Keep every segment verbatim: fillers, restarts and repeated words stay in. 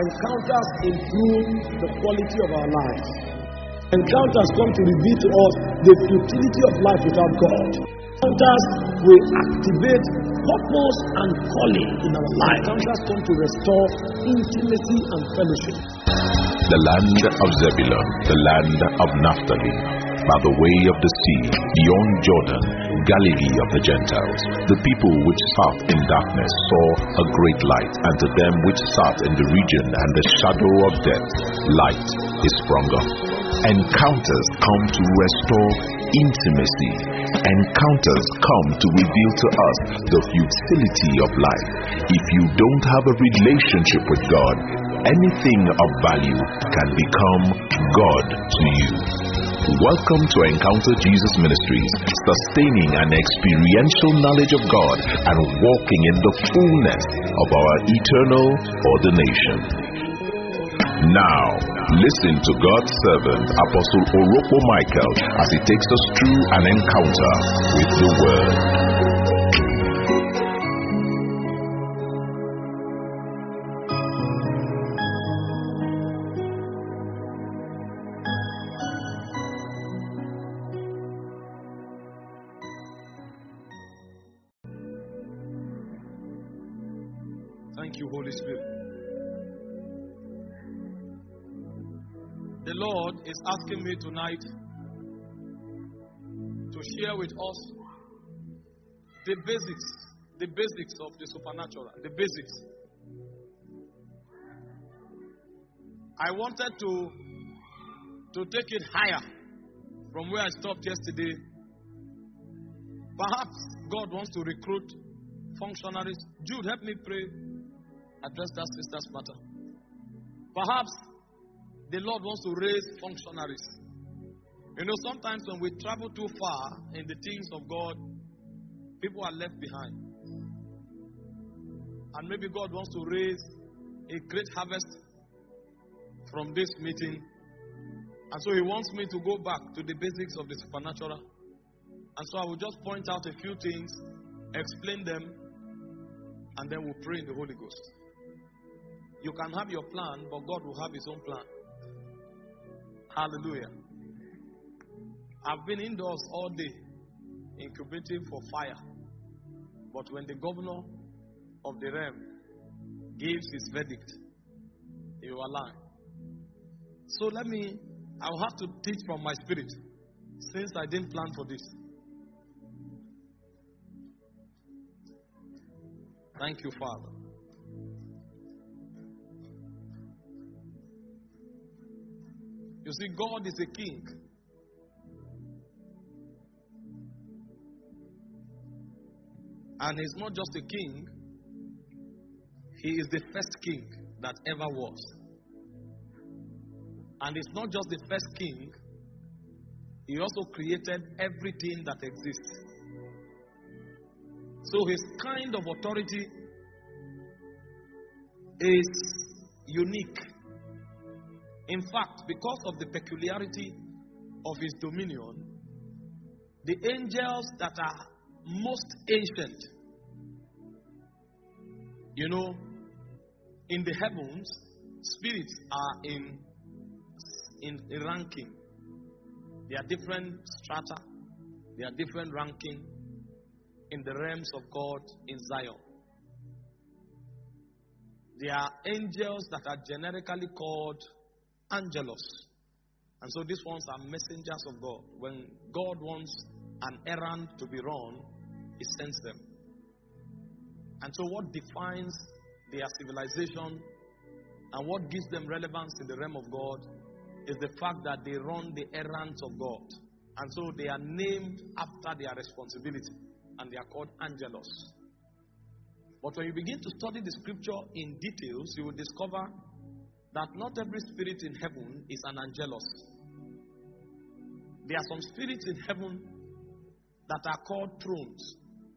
encounters improve the quality of our lives. Encounters come to reveal to us the futility of life without God. Encounters will activate purpose and calling in our life. Encounters come to restore intimacy and fellowship. The land of Zebulun, the land of Naphtali, by the way of the sea, beyond Jordan, Galilee of the Gentiles. The people which sat in darkness saw a great light, and to them which sat in the region and the shadow of death, light is sprung up. Encounters come to restore intimacy. Encounters come to reveal to us the futility of life. If you don't have a relationship with God, anything of value can become God to you. Welcome to Encounter Jesus Ministries, sustaining an experiential knowledge of God and walking in the fullness of our eternal ordination. Now, listen to God's servant, Apostle Orokpo Michael, as he takes us through an encounter with the Word. Thank you, Holy Spirit. The Lord is asking me tonight to share with us the basics, the basics of the supernatural, the basics. I wanted to, to take it higher from where I stopped yesterday. Perhaps God wants to recruit functionaries. Jude, help me pray. Address that sister's matter. Perhaps the Lord wants to raise functionaries. You know, sometimes when we travel too far in the things of God, people are left behind. And maybe God wants to raise a great harvest from this meeting. And so He wants me to go back to the basics of the supernatural. And so I will just point out a few things, explain them, and then we'll pray in the Holy Ghost. You can have your plan, but God will have His own plan. Hallelujah. I've been indoors all day, incubating for fire. But when the governor of the realm gives his verdict, you align. So let me, I'll have to teach from my spirit, since I didn't plan for this. Thank you, Father. You see, God is a king. And He's not just a king, He is the first king that ever was. And it's not just the first king, He also created everything that exists. So His kind of authority is unique. In fact, because of the peculiarity of His dominion, the angels that are most ancient, you know, in the heavens, spirits are in, in a ranking. There are different strata, there are different ranking in the realms of God in Zion. There are angels that are generically called angelos. And so these ones are messengers of God. When God wants an errand to be run, He sends them. And so what defines their civilization and what gives them relevance in the realm of God is the fact that they run the errands of God. And so they are named after their responsibility. And they are called angelos. But when you begin to study the scripture in details, you will discover that not every spirit in heaven is an angelos. There are some spirits in heaven that are called thrones.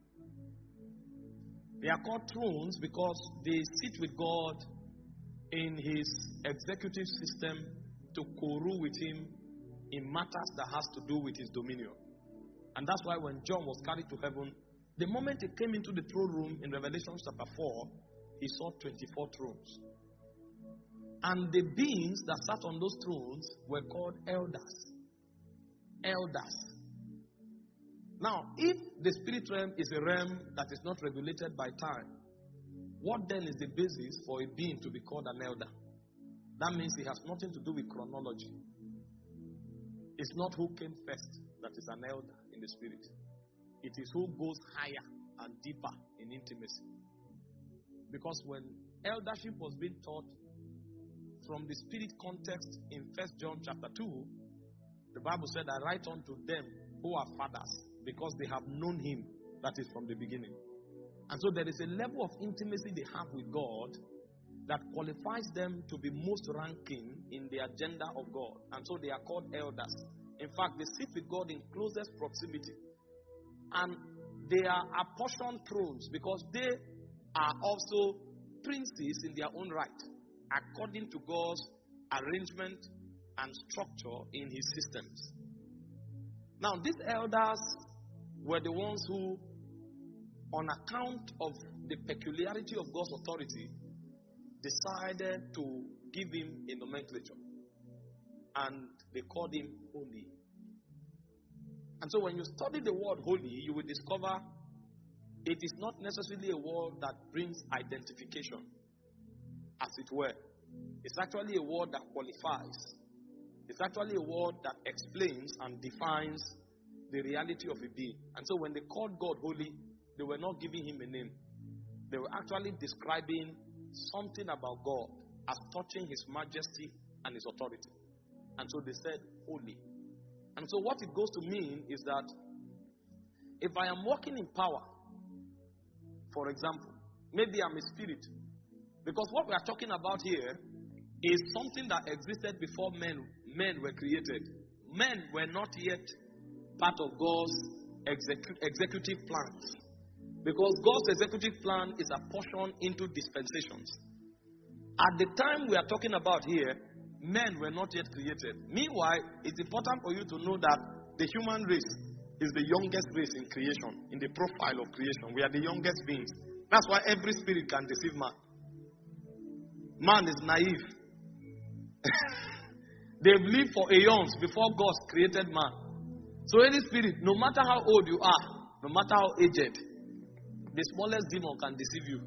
They are called thrones because they sit with God in His executive system to co-rule with Him in matters that has to do with His dominion. And that's why when John was carried to heaven, the moment he came into the throne room in Revelation chapter four, he saw twenty-four thrones. And the beings that sat on those thrones were called elders. Elders. Now, if the spirit realm is a realm that is not regulated by time, what then is the basis for a being to be called an elder? That means it has nothing to do with chronology. It's not who came first that is an elder in the spirit. It is who goes higher and deeper in intimacy. Because when eldership was being taught from the spirit context in First John chapter two, the Bible said, I write unto them who are fathers, because they have known him that is from the beginning. And so there is a level of intimacy they have with God that qualifies them to be most ranking in the agenda of God. And so they are called elders. In fact, they sit with God in closest proximity. And they are apportioned thrones because they are also princes in their own right, according to God's arrangement and structure in his systems. Now, these elders were the ones who, on account of the peculiarity of God's authority, decided to give him a nomenclature. And they called him holy. And so when you study the word holy, you will discover it is not necessarily a word that brings identification, as it were. It's actually a word that qualifies. It's actually a word that explains and defines the reality of a being. And so when they called God holy, they were not giving him a name. They were actually describing something about God as touching his majesty and his authority. And so they said holy. And so what it goes to mean is that if I am walking in power, for example, maybe I'm a spirit. Because what we are talking about here is something that existed before men, men were created. Men were not yet part of God's execu- executive plans. Because God's executive plan is apportioned into dispensations. At the time we are talking about here, men were not yet created. Meanwhile, it's important for you to know that the human race is the youngest race in creation, in the profile of creation. We are the youngest beings. That's why every spirit can deceive man. Man is naive. They've lived for eons before God created man. So any spirit, no matter how old you are, no matter how aged, the smallest demon can deceive you.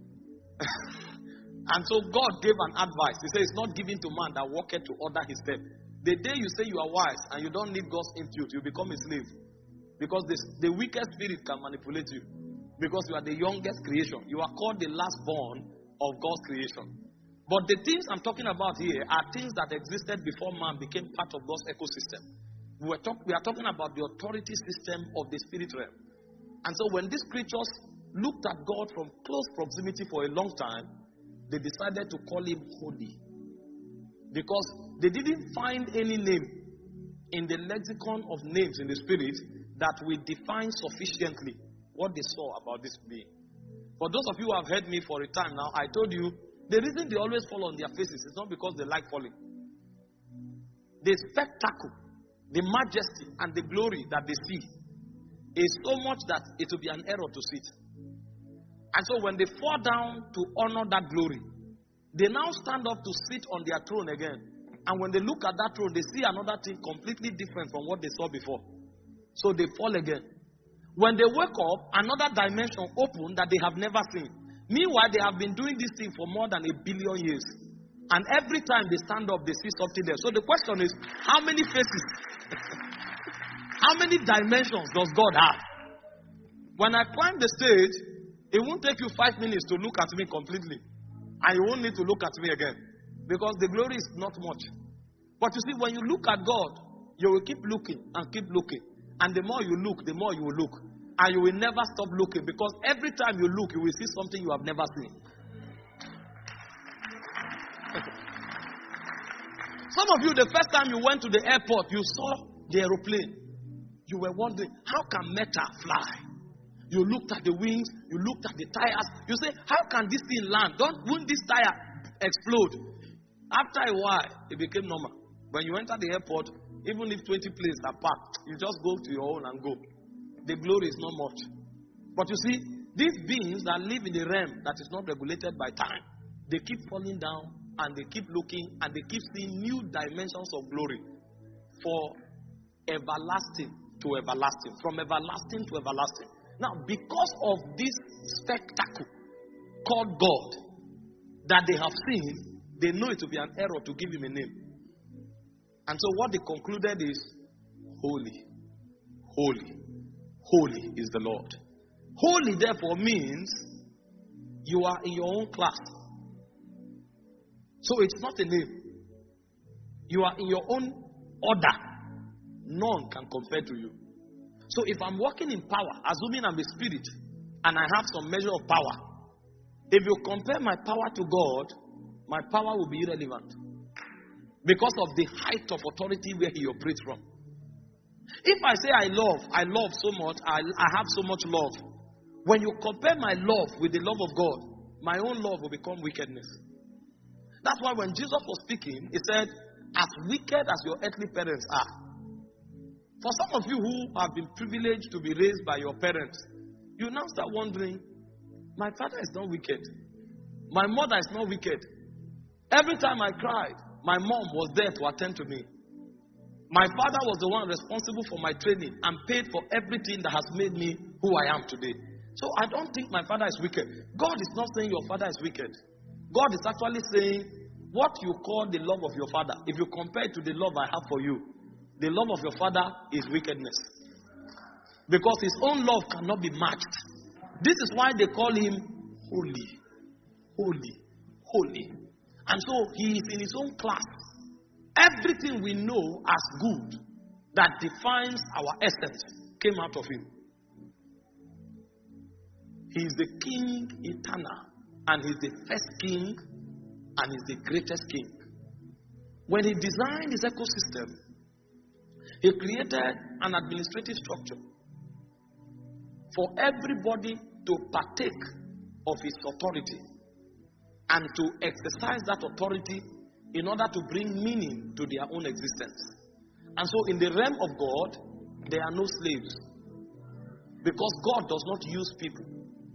And so God gave an advice. He said, it's not given to man that walketh to order his step. The day you say you are wise and you don't need God's input, you become a slave. Because the, the weakest spirit can manipulate you. Because you are the youngest creation. You are called the last born of God's creation. But the things I'm talking about here are things that existed before man became part of God's ecosystem. We are, talk, we are talking about the authority system of the spirit realm. And so when these creatures looked at God from close proximity for a long time, they decided to call him holy. Because they didn't find any name in the lexicon of names in the spirit that will define sufficiently what they saw about this being. For those of you who have heard me for a time now, I told you the reason they always fall on their faces is not because they like falling. The spectacle, the majesty, and the glory that they see is so much that it will be an error to sit. And so when they fall down to honor that glory, they now stand up to sit on their throne again. And when they look at that throne, they see another thing completely different from what they saw before. So they fall again. When they wake up, another dimension opened that they have never seen. Meanwhile, they have been doing this thing for more than a billion years. And every time they stand up, they see something there. So the question is, how many faces? How many dimensions does God have? When I climb the stage, it won't take you five minutes to look at me completely. And you won't need to look at me again. Because the glory is not much. But you see, when you look at God, you will keep looking and keep looking. And the more you look, the more you will look. And you will never stop looking. Because every time you look, you will see something you have never seen. Some of you, the first time you went to the airport, you saw the aeroplane. You were wondering, how can Meta fly? You looked at the wings, you looked at the tires. You say, how can this thing land? Don't, won't this tire explode? After a while, it became normal. When you enter the airport, even if twenty planes are packed, you just go to your own and go. The glory is not much. But you see, these beings that live in the realm that is not regulated by time, they keep falling down and they keep looking and they keep seeing new dimensions of glory for everlasting to everlasting, from everlasting to everlasting. Now, because of this spectacle called God that they have seen, they know it to be an error to give him a name. And so what they concluded is, holy, holy, holy is the Lord. Holy, therefore, means you are in your own class. So it's not a name. You are in your own order. None can compare to you. So if I'm walking in power, assuming I'm a spirit, and I have some measure of power, if you compare my power to God, my power will be irrelevant. Because of the height of authority where he operates from. If I say I love, I love so much, I, I have so much love. When you compare my love with the love of God, my own love will become wickedness. That's why when Jesus was speaking, he said, as wicked as your earthly parents are. For some of you who have been privileged to be raised by your parents, you now start wondering, my father is not wicked. My mother is not wicked. Every time I cried, my mom was there to attend to me. My father was the one responsible for my training and paid for everything that has made me who I am today. So I don't think my father is wicked. God is not saying your father is wicked. God is actually saying what you call the love of your father. If you compare it to the love I have for you, the love of your father is wickedness. Because his own love cannot be matched. This is why they call him holy. Holy. Holy. And so he is in his own class. Everything we know as good that defines our essence came out of him. He is the king eternal. And he's the first king. And he's the greatest king. When he designed his ecosystem, he created an administrative structure for everybody to partake of his authority and to exercise that authority in order to bring meaning to their own existence. And so in the realm of God, there are no slaves. Because God does not use people.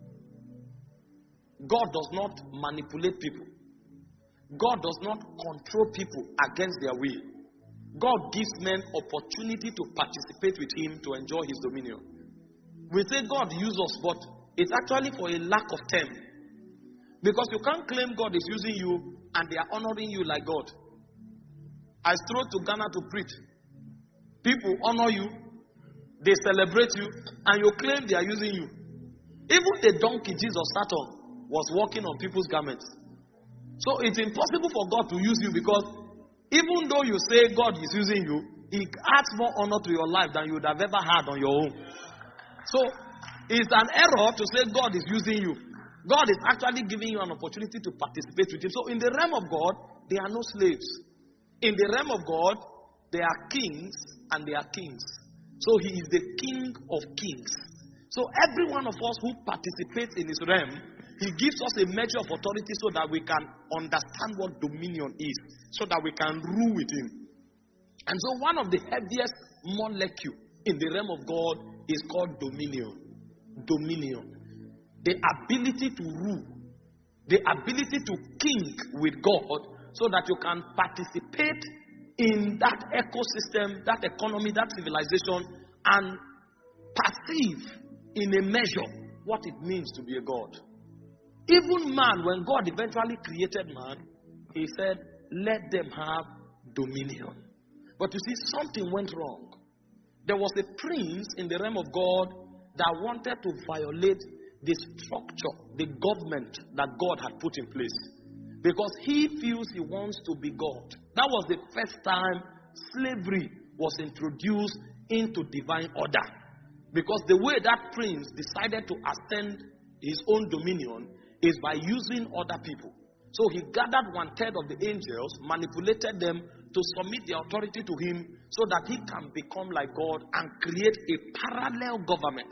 God does not manipulate people. God does not control people against their will. God gives men opportunity to participate with him to enjoy his dominion. We say God uses us, but it's actually for a lack of term. Because you can't claim God is using you and they are honoring you like God. I strode to Ghana to preach. People honor you, they celebrate you, and you claim they are using you. Even the donkey Jesus sat on was walking on people's garments. So it's impossible for God to use you because even though you say God is using you, he adds more honor to your life than you would have ever had on your own. So it's an error to say God is using you. God is actually giving you an opportunity to participate with him. So in the realm of God, there are no slaves. In the realm of God, there are kings and there are kings. So he is the king of kings. So every one of us who participates in his realm, he gives us a measure of authority so that we can understand what dominion is, so that we can rule with him. And so one of the heaviest molecule in the realm of God is called dominion. Dominion. The ability to rule. The ability to king with God so that you can participate in that ecosystem, that economy, that civilization, and perceive in a measure what it means to be a God. Even man, when God eventually created man, he said, let them have dominion. But you see, something went wrong. There was a prince in the realm of God that wanted to violate the structure, the government that God had put in place. Because he feels he wants to be God. That was the first time slavery was introduced into divine order. Because the way that prince decided to ascend his own dominion is by using other people. So he gathered one third of the angels, manipulated them to submit their authority to him so that he can become like God and create a parallel government.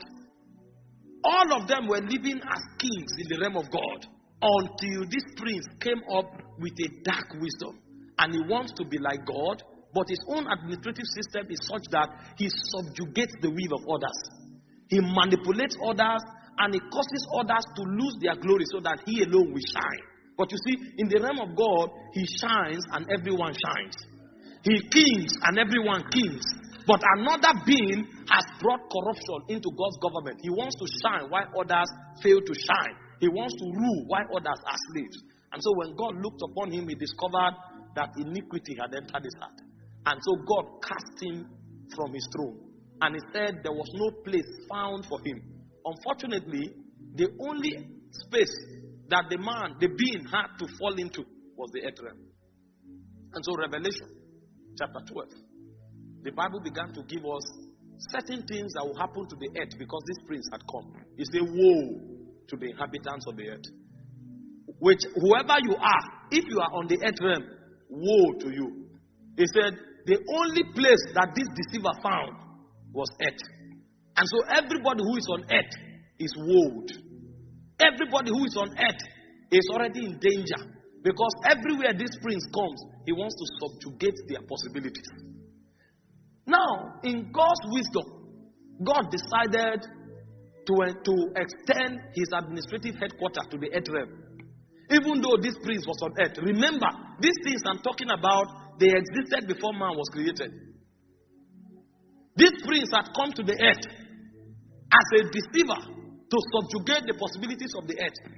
All of them were living as kings in the realm of God until this prince came up with a dark wisdom. And he wants to be like God, but his own administrative system is such that he subjugates the will of others. He manipulates others and he causes others to lose their glory so that he alone will shine. But you see, in the realm of God, he shines and everyone shines. He kings and everyone kings. But another being has brought corruption into God's government. He wants to shine while others fail to shine. He wants to rule while others are slaves. And so when God looked upon him, he discovered that iniquity had entered his heart. And so God cast him from his throne. And he said there was no place found for him. Unfortunately, the only space that the man, the being had to fall into was the earth realm. And so Revelation chapter twelve, the Bible began to give us certain things that will happen to the earth because this prince had come. He said, woe to the inhabitants of the earth. Which, whoever you are, if you are on the earth realm, woe to you. He said, the only place that this deceiver found was earth. And so everybody who is on earth is woed. Everybody who is on earth is already in danger. Because everywhere this prince comes, he wants to subjugate their possibilities. Now, in God's wisdom, God decided to, uh, to extend his administrative headquarters to the earth realm. Even though this prince was on earth. Remember, these things I'm talking about, they existed before man was created. This prince had come to the earth as a deceiver to subjugate the possibilities of the earth.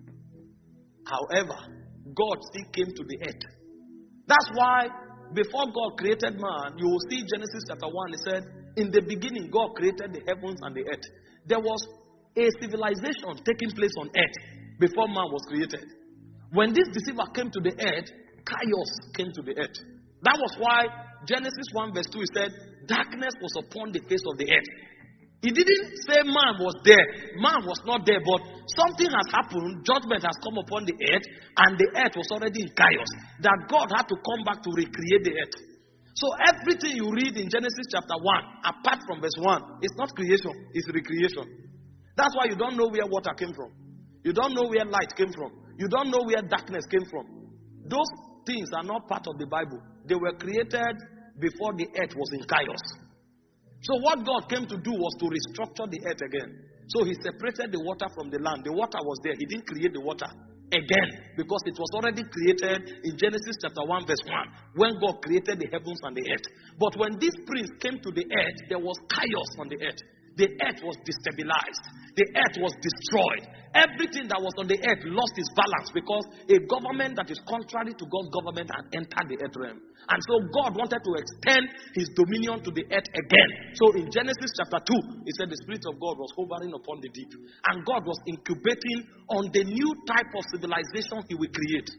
However, God still came to the earth. That's why before God created man, you will see Genesis chapter one, it said, in the beginning God created the heavens and the earth. There was a civilization taking place on earth before man was created. When this deceiver came to the earth, chaos came to the earth. That was why Genesis one verse two, it said, darkness was upon the face of the earth. He didn't say man was there. Man was not there, but something has happened. Judgment has come upon the earth, and the earth was already in chaos. That God had to come back to recreate the earth. So everything you read in Genesis chapter one, apart from verse one, it's not creation, it's recreation. That's why you don't know where water came from. You don't know where light came from. You don't know where darkness came from. Those things are not part of the Bible. They were created before the earth was in chaos. So what God came to do was to restructure the earth again. So he separated the water from the land. The water was there. He didn't create the water again because it was already created in Genesis chapter one verse one when God created the heavens and the earth. But when this prince came to the earth, there was chaos on the earth. The earth was destabilized. The earth was destroyed. Everything that was on the earth lost its balance because a government that is contrary to God's government had entered the earth realm. And so God wanted to extend his dominion to the earth again. So in Genesis chapter two, he said the Spirit of God was hovering upon the deep. And God was incubating on the new type of civilization he will create.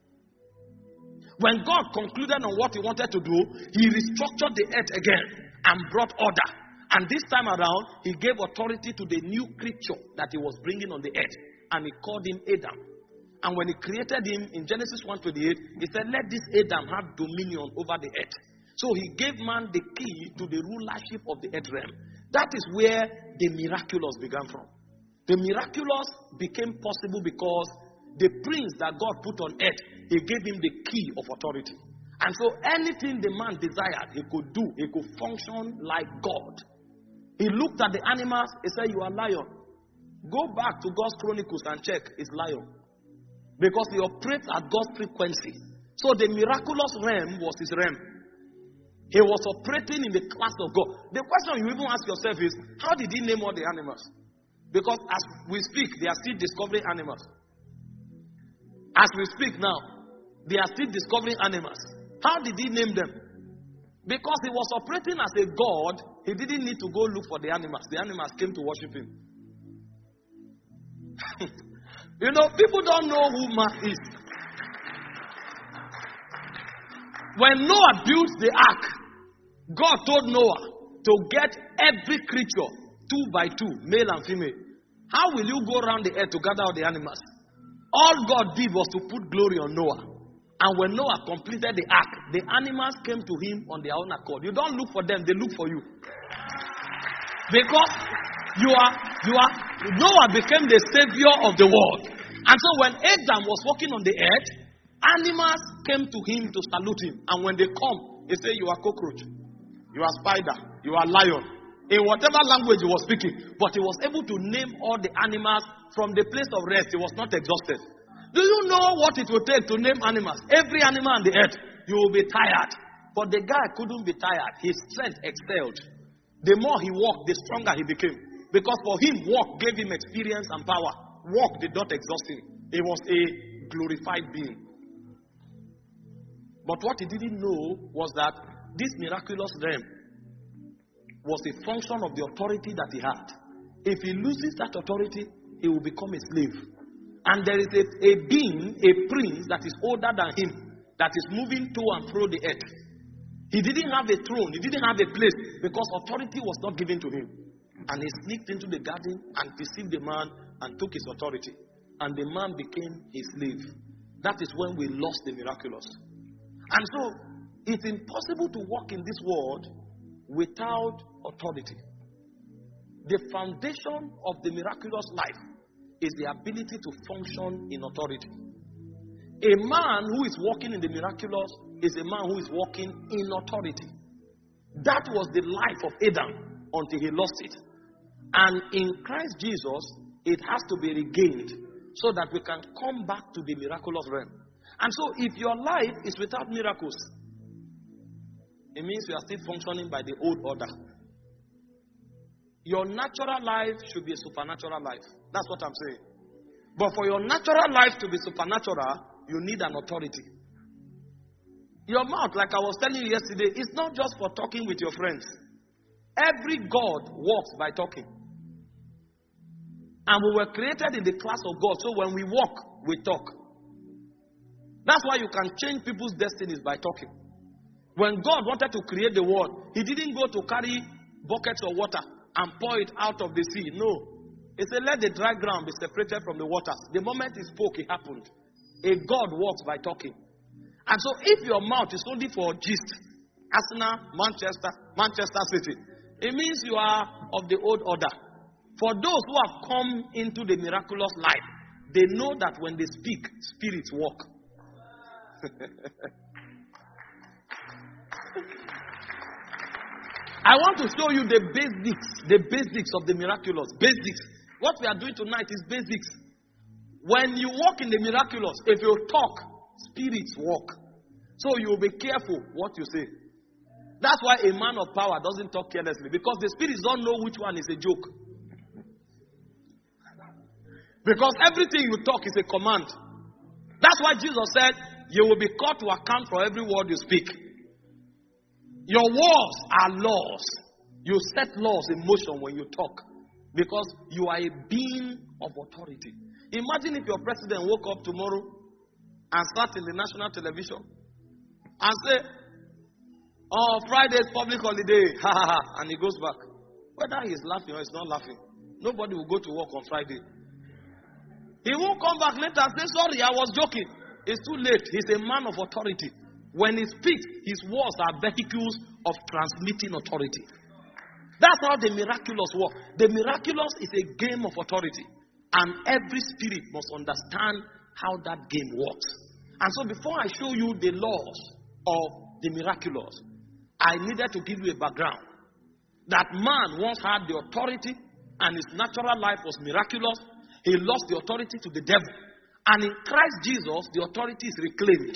When God concluded on what he wanted to do, he restructured the earth again and brought order. And this time around, he gave authority to the new creature that he was bringing on the earth. And he called him Adam. And when he created him in Genesis one twenty-eight, he said, let this Adam have dominion over the earth. So he gave man the key to the rulership of the earth realm. That is where the miraculous began from. The miraculous became possible because the prince that God put on earth, he gave him the key of authority. And so anything the man desired, he could do. He could function like God. He looked at the animals. He said, you are lion. Go back to God's Chronicles and check. It's lion. Because he operates at God's frequency. So the miraculous realm was his realm. He was operating in the class of God. The question you even ask yourself is, how did he name all the animals? Because as we speak, they are still discovering animals. As we speak now, they are still discovering animals. How did he name them? Because he was operating as a God, he didn't need to go look for the animals. The animals came to worship him. You know, people don't know who man is. When Noah built the ark, God told Noah to get every creature, two by two, male and female. How will you go around the earth to gather all the animals? All God did was to put glory on Noah. And when Noah completed the ark, the animals came to him on their own accord. You don't look for them, they look for you. Because you are, you are, Noah became the savior of the world. And so when Adam was walking on the earth, animals came to him to salute him. And when they come, they say, you are cockroach, you are spider, you are lion. In whatever language he was speaking. But he was able to name all the animals from the place of rest. He was not exhausted. Do you know what it will take to name animals? Every animal on the earth, you will be tired. But the guy couldn't be tired. His strength excelled. The more he walked, the stronger he became. Because for him, walk gave him experience and power. Walk did not exhaust him. He was a glorified being. But what he didn't know was that this miraculous realm was a function of the authority that he had. If he loses that authority, he will become a slave. And there is a, a being, a prince that is older than him, that is moving to and fro the earth. He didn't have a throne, he didn't have a place, because authority was not given to him. And he sneaked into the garden and deceived the man and took his authority. And the man became his slave. That is when we lost the miraculous. And so, it's impossible to walk in this world without authority. The foundation of the miraculous life is the ability to function in authority. A man who is walking in the miraculous is a man who is walking in authority. That was the life of Adam until he lost it. And in Christ Jesus, it has to be regained so that we can come back to the miraculous realm. And so, if your life is without miracles, it means you are still functioning by the old order. Your natural life should be a supernatural life. That's what I'm saying. But for your natural life to be supernatural, you need an authority. Your mouth, like I was telling you yesterday, is not just for talking with your friends. Every God walks by talking. And we were created in the class of God. So when we walk, we talk. That's why you can change people's destinies by talking. When God wanted to create the world, he didn't go to carry buckets of water and pour it out of the sea. No. He said, let the dry ground be separated from the waters. The moment he spoke, it happened. A God walks by talking. And so if your mouth is only for gist, Arsenal, Manchester, Manchester City, it means you are of the old order. For those who have come into the miraculous life, they know that when they speak, spirits walk. I want to show you the basics, the basics of the miraculous. Basics. What we are doing tonight is basics. When you walk in the miraculous, if you talk, spirits walk. So you will be careful what you say. That's why a man of power doesn't talk carelessly, because the spirits don't know which one is a joke. Because everything you talk is a command. That's why Jesus said, you will be called to account for every word you speak. Your words are laws. You set laws in motion when you talk, because you are a being of authority. Imagine if your president woke up tomorrow and sat in the national television and say, oh, Friday is public holiday, ha ha ha, and he goes back. Whether he's laughing or he's not laughing, nobody will go to work on Friday. He won't come back later and say, sorry, I was joking. It's too late. He's a man of authority. When he speaks, his words are vehicles of transmitting authority. That's how the miraculous work. The miraculous is a game of authority. And every spirit must understand how that game works. And so before I show you the laws of the miraculous, I needed to give you a background. That man once had the authority and his natural life was miraculous. He lost the authority to the devil. And in Christ Jesus, the authority is reclaimed.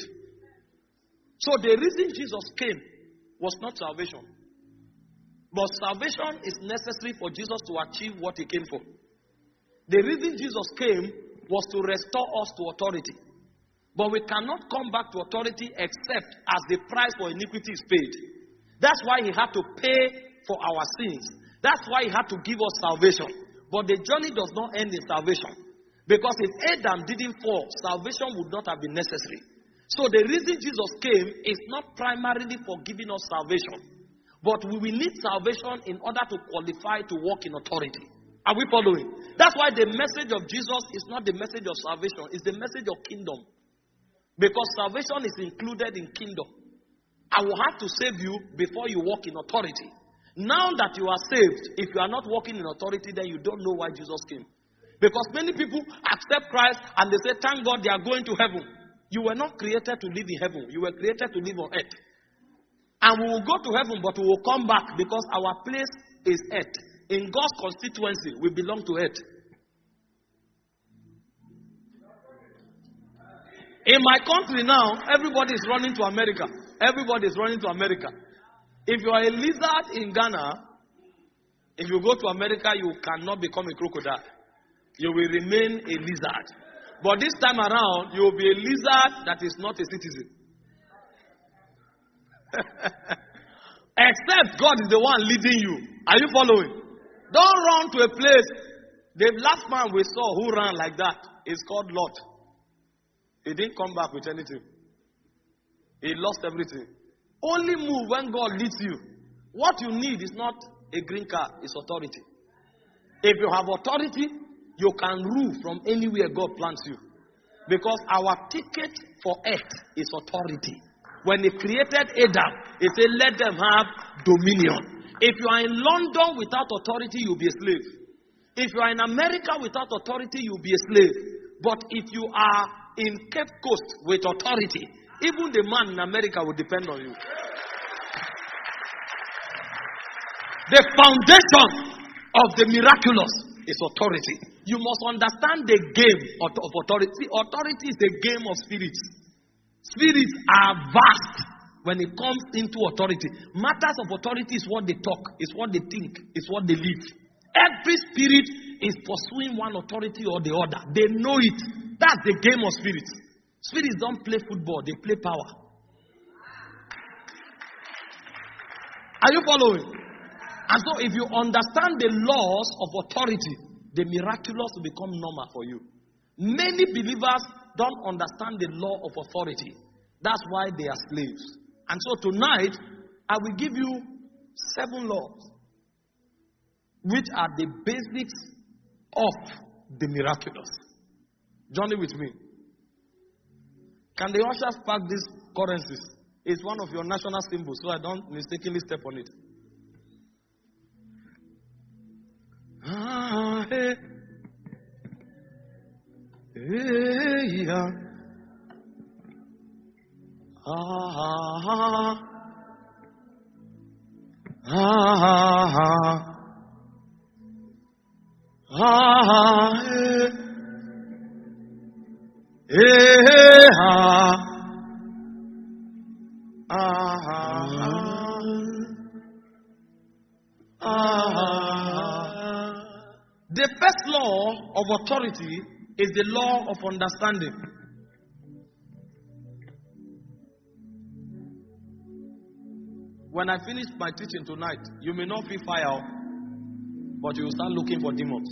So the reason Jesus came was not salvation. But salvation is necessary for Jesus to achieve what he came for. The reason Jesus came was to restore us to authority. But we cannot come back to authority except as the price for iniquity is paid. That's why he had to pay for our sins. That's why he had to give us salvation. But the journey does not end in salvation. Because if Adam didn't fall, salvation would not have been necessary. So the reason Jesus came is not primarily for giving us salvation. But we will need salvation in order to qualify to walk in authority. Are we following? That's why the message of Jesus is not the message of salvation. It's the message of kingdom. Because salvation is included in kingdom. I will have to save you before you walk in authority. Now that you are saved, if you are not walking in authority, then you don't know why Jesus came. Because many people accept Christ and they say, thank God they are going to heaven. You were not created to live in heaven. You were created to live on earth. And we will go to heaven, but we will come back because our place is earth. In God's constituency, we belong to earth. In my country now, everybody is running to America. Everybody is running to America. If you are a lizard in Ghana, if you go to America, you cannot become a crocodile. You will remain a lizard. But this time around, you will be a lizard that is not a citizen. Except God is the one leading you. Are you following? Don't run to a place. The last man we saw who ran like that is called Lot. He didn't come back with anything. He lost everything. Only move when God leads you. What you need is not a green card, it's authority. If you have authority, you can rule from anywhere God plants you. Because our ticket for earth is authority. When He created Adam, He said, let them have dominion. If you are in London without authority, you'll be a slave. If you are in America without authority, you'll be a slave. But if you are in Cape Coast with authority, even the man in America will depend on you. The foundation of the miraculous is authority. You must understand the game of authority. Authority is the game of spirits. Spirits are vast when it comes into authority. Matters of authority is what they talk, is what they think, is what they live. Every spirit is pursuing one authority or the other. They know it. That's the game of spirits. Spirits don't play football, they play power. Are you following? And so if you understand the laws of authority, the miraculous will become normal for you. Many believers don't understand the law of authority. That's why they are slaves. And so tonight, I will give you seven laws, which are the basics of the miraculous. Journey with me. Can the ushers pack these currencies? It's one of your national symbols, so I don't mistakenly step on it. Ah, hey. Hey, yeah. Ah, ah, ah, ah, hey. Hey, ah, ah, ah. The first law of authority is the law of understanding. When I finish my teaching tonight, you may not feel fire, but you will start looking for demons.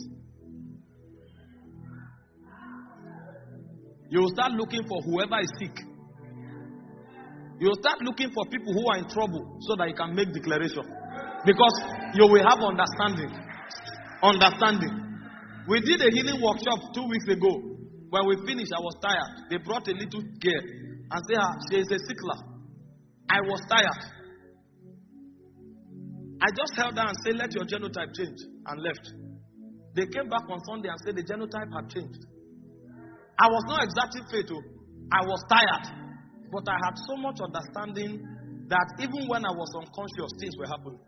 You will start looking for whoever is sick. You will start looking for people who are in trouble so that you can make declaration. Because you will have understanding. Understanding. We did a healing workshop two weeks ago. When we finished, I was tired. They brought a little girl and said, ah, she is a sickler. I was tired. I just held her and said, let your genotype change, and left. They came back on Sunday and said the genotype had changed. I was not exactly fatal. I was tired. But I had so much understanding that even when I was unconscious, things were happening.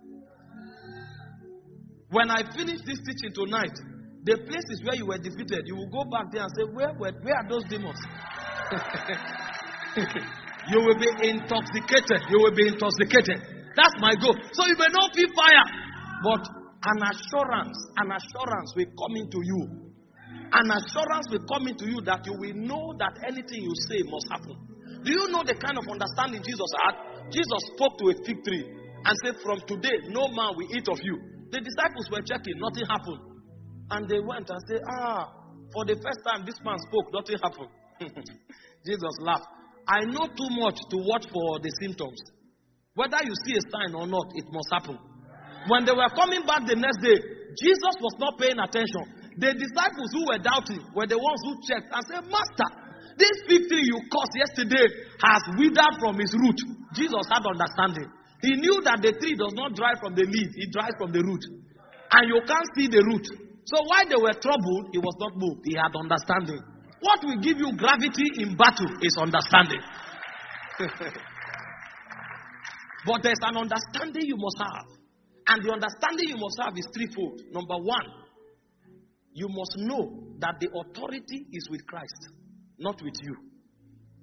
When I finish this teaching tonight, the places where you were defeated, you will go back there and say, where, where, where are those demons? You will be intoxicated. You will be intoxicated. That's my goal. So you may not feel fire, but an assurance, an assurance will come into you. An assurance will come into you that you will know that anything you say must happen. Do you know the kind of understanding Jesus had? Jesus spoke to a fig tree and said, from today, no man will eat of you. The disciples were checking, nothing happened. And they went and said, ah, for the first time this man spoke, nothing happened. Jesus laughed. I know too much to watch for the symptoms. Whether you see a sign or not, it must happen. When they were coming back the next day, Jesus was not paying attention. The disciples who were doubting were the ones who checked and said, Master, this fig tree you cursed yesterday has withered from its root. Jesus had understanding. He knew that the tree does not dry from the leaf, it dries from the root. And you can't see the root. So while they were troubled, he was not moved. He had understanding. What will give you gravity in battle is understanding. But there's an understanding you must have. And the understanding you must have is threefold. Number one, you must know that the authority is with Christ, not with you.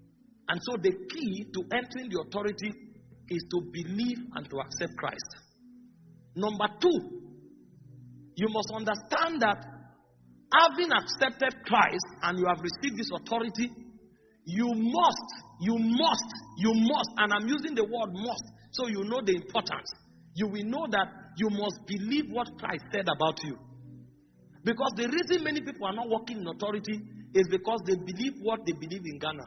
And so the key to entering the authority is to believe and to accept Christ. Number two, you must understand that having accepted Christ and you have received this authority, you must, you must, you must, and I'm using the word must, so you know the importance. You will know that you must believe what Christ said about you. Because the reason many people are not walking in authority is because they believe what they believe in Ghana.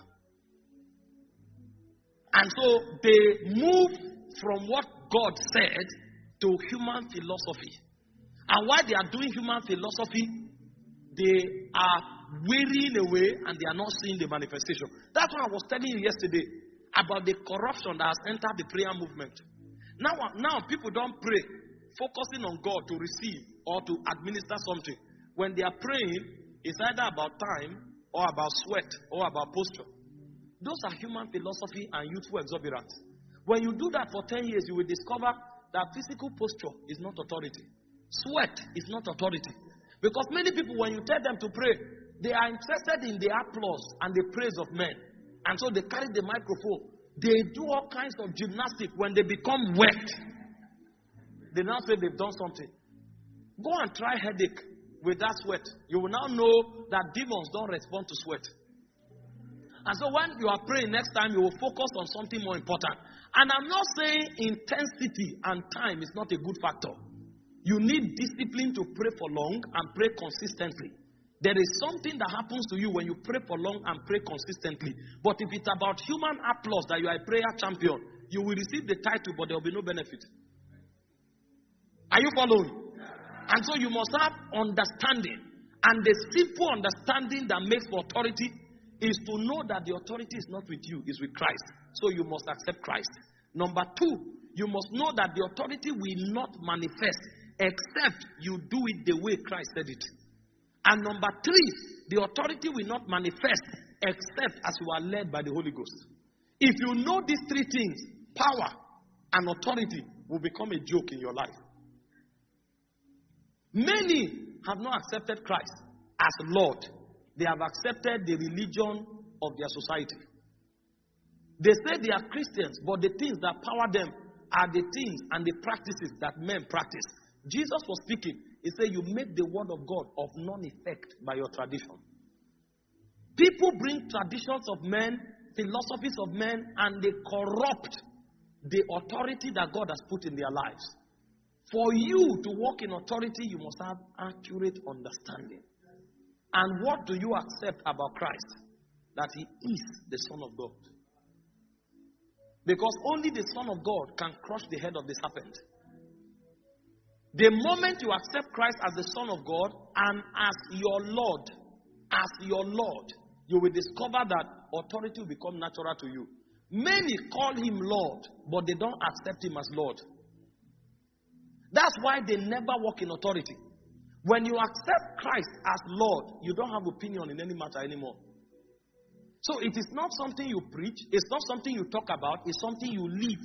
And so they move from what God said to human philosophy. And while they are doing human philosophy, they are wearying away and they are not seeing the manifestation. That's what I was telling you yesterday about the corruption that has entered the prayer movement. Now, now people don't pray focusing on God to receive or to administer something. When they are praying, it's either about time or about sweat or about posture. Those are human philosophy and youthful exuberance. When you do that for ten years, you will discover that physical posture is not authority. Sweat is not authority. Because many people, when you tell them to pray, they are interested in the applause and the praise of men. And so they carry the microphone. They do all kinds of gymnastics. When they become wet, they now say they've done something. Go and try headache with that sweat. You will now know that demons don't respond to sweat. And so when you are praying next time, you will focus on something more important. And I'm not saying intensity and time is not a good factor. You need discipline to pray for long and pray consistently. There is something that happens to you when you pray for long and pray consistently. But if it's about human applause that you are a prayer champion, you will receive the title, but there will be no benefit. Are you following? And so you must have understanding. And the simple understanding that makes for authority is to know that the authority is not with you, it's with Christ. So you must accept Christ. Number two, you must know that the authority will not manifest except you do it the way Christ said it. And number three, the authority will not manifest except as you are led by the Holy Ghost. If you know these three things, power and authority will become a joke in your life. Many have not accepted Christ as Lord. They have accepted the religion of their society. They say they are Christians, but the things that power them are the things and the practices that men practice. Jesus was speaking. He said, you make the word of God of none effect by your tradition. People bring traditions of men, philosophies of men, and they corrupt the authority that God has put in their lives. For you to walk in authority, you must have accurate understanding. And what do you accept about Christ? That he is the Son of God. Because only the Son of God can crush the head of the serpent. The moment you accept Christ as the Son of God and as your Lord, as your Lord, you will discover that authority will become natural to you. Many call him Lord, but they don't accept him as Lord. That's why they never walk in authority. When you accept Christ as Lord, you don't have opinion in any matter anymore. So it is not something you preach, it's not something you talk about, it's something you live.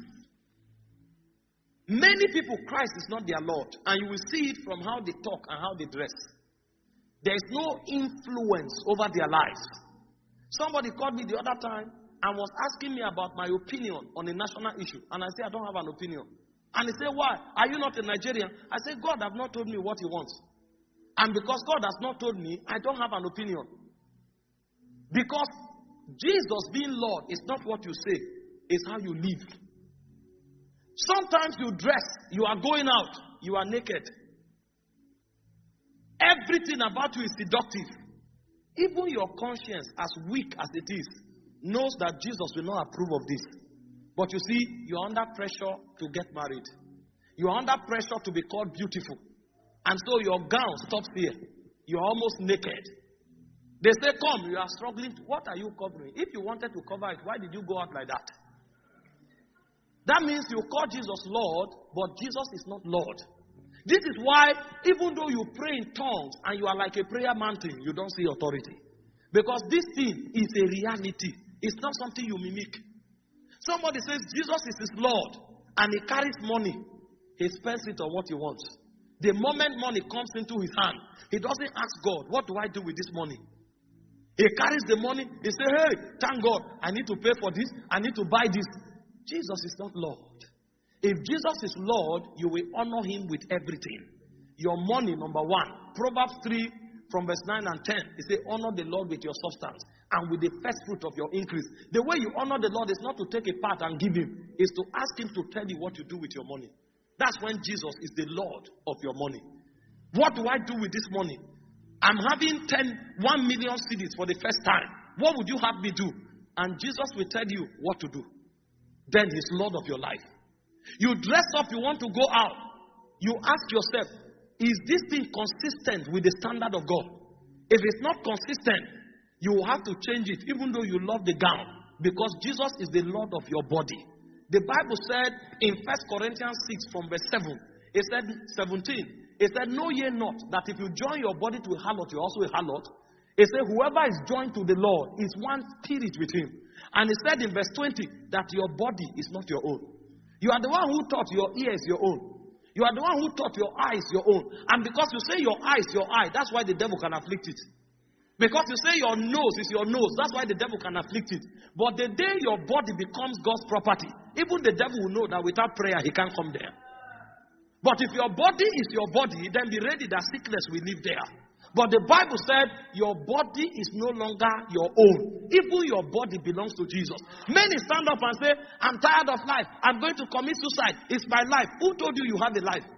Many people, Christ is not their Lord, and you will see it from how they talk and how they dress. There is no influence over their lives. Somebody called me the other time and was asking me about my opinion on a national issue, and I said, I don't have an opinion. And he said, why? Are you not a Nigerian? I said, God has not told me what he wants. And because God has not told me, I don't have an opinion. Because Jesus being Lord is not what you say, it's how you live. Sometimes you dress, you are going out, you are naked. Everything about you is seductive. Even your conscience, as weak as it is, knows that Jesus will not approve of this. But you see, you are under pressure to get married. You are under pressure to be called beautiful. And so your gown stops here. You are almost naked. They say, come, you are struggling. What are you covering? If you wanted to cover it, why did you go out like that? That means you call Jesus Lord, but Jesus is not Lord. This is why, even though you pray in tongues and you are like a prayer mountain, you don't see authority. Because this thing is a reality. It's not something you mimic. Somebody says Jesus is his Lord and he carries money. He spends it on what he wants. The moment money comes into his hand, he doesn't ask God, what do I do with this money? He carries the money. He says, hey, thank God, I need to pay for this. I need to buy this. Jesus is not Lord. If Jesus is Lord, you will honor him with everything. Your money, number one. Proverbs three from verse nine and ten. It says, honor the Lord with your substance and with the first fruit of your increase. The way you honor the Lord is not to take a part and give him. It's to ask him to tell you what you do with your money. That's when Jesus is the Lord of your money. What do I do with this money? I'm having ten, one million C Ds for the first time. What would you have me do? And Jesus will tell you what to do. Then he's Lord of your life. You dress up, you want to go out. You ask yourself, is this thing consistent with the standard of God? If it's not consistent, you will have to change it, even though you love the gown. Because Jesus is the Lord of your body. The Bible said in First Corinthians six from verse seven, it said seventeen, it said, know ye not that if you join your body to a harlot, you're also a harlot? It said, whoever is joined to the Lord is one spirit with him. And it said in verse twenty that your body is not your own. You are the one who thought your ear is your own. You are the one who thought your eye is your own. And because you say your eye is your eye, that's why the devil can afflict it. Because you say your nose is your nose, that's why the devil can afflict it. But the day your body becomes God's property, even the devil will know that without prayer, he can't come there. But if your body is your body, then be ready that sickness will live there. But the Bible said your body is no longer your own. Even your body belongs to Jesus. Many stand up and say, I'm tired of life. I'm going to commit suicide. It's my life. Who told you you have a life?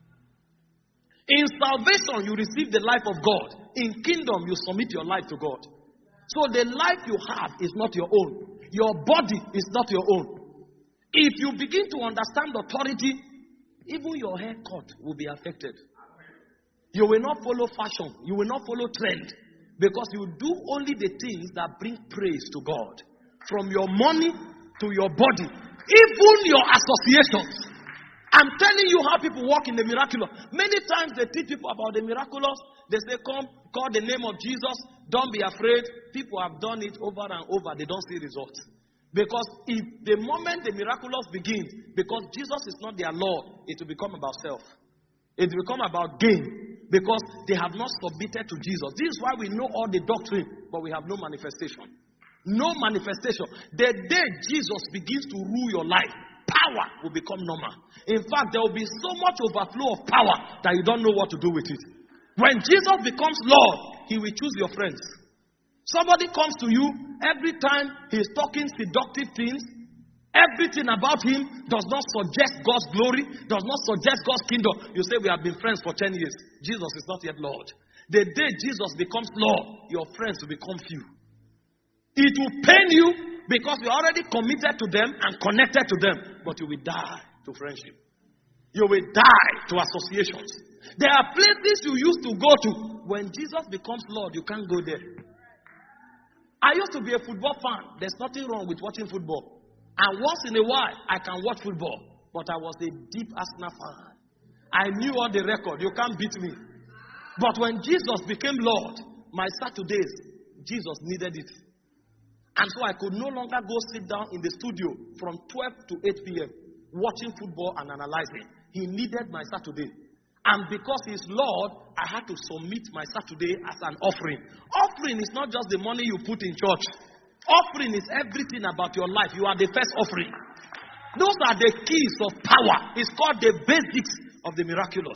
In salvation, you receive the life of God. In kingdom, you submit your life to God. So the life you have is not your own. Your body is not your own. If you begin to understand authority, even your haircut will be affected. You will not follow fashion. You will not follow trend. Because you do only the things that bring praise to God. From your money to your body. Even your associations. I'm telling you how people walk in the miraculous. Many times they teach people about the miraculous. They say, come, call the name of Jesus. Don't be afraid. People have done it over and over. They don't see results. Because if the moment the miraculous begins, because Jesus is not their Lord, it will become about self. It will become about gain. Because they have not submitted to Jesus. This is why we know all the doctrine, but we have no manifestation. No manifestation. The day Jesus begins to rule your life, power will become normal. In fact, there will be so much overflow of power that you don't know what to do with it. When Jesus becomes Lord, he will choose your friends. Somebody comes to you, every time he's talking seductive things, everything about him does not suggest God's glory, does not suggest God's kingdom. You say, we have been friends for ten years. Jesus is not yet Lord. The day Jesus becomes Lord, your friends will become few. It will pain you because you're already committed to them and connected to them, but you will die to friendship. You will die to associations. There are places you used to go to. When Jesus becomes Lord, you can't go there. I used to be a football fan. There's nothing wrong with watching football. And once in a while, I can watch football. But I was a deep Arsenal fan. I knew all the record. You can't beat me. But when Jesus became Lord, my Saturdays, Jesus needed it. And so I could no longer go sit down in the studio from twelve to eight p.m. watching football and analyzing. He needed my Saturday. And because he's Lord, I had to submit my Saturday as an offering. Offering is not just the money you put in church. Offering is everything about your life. You are the first offering. Those are the keys of power. It's called the basics of the miraculous.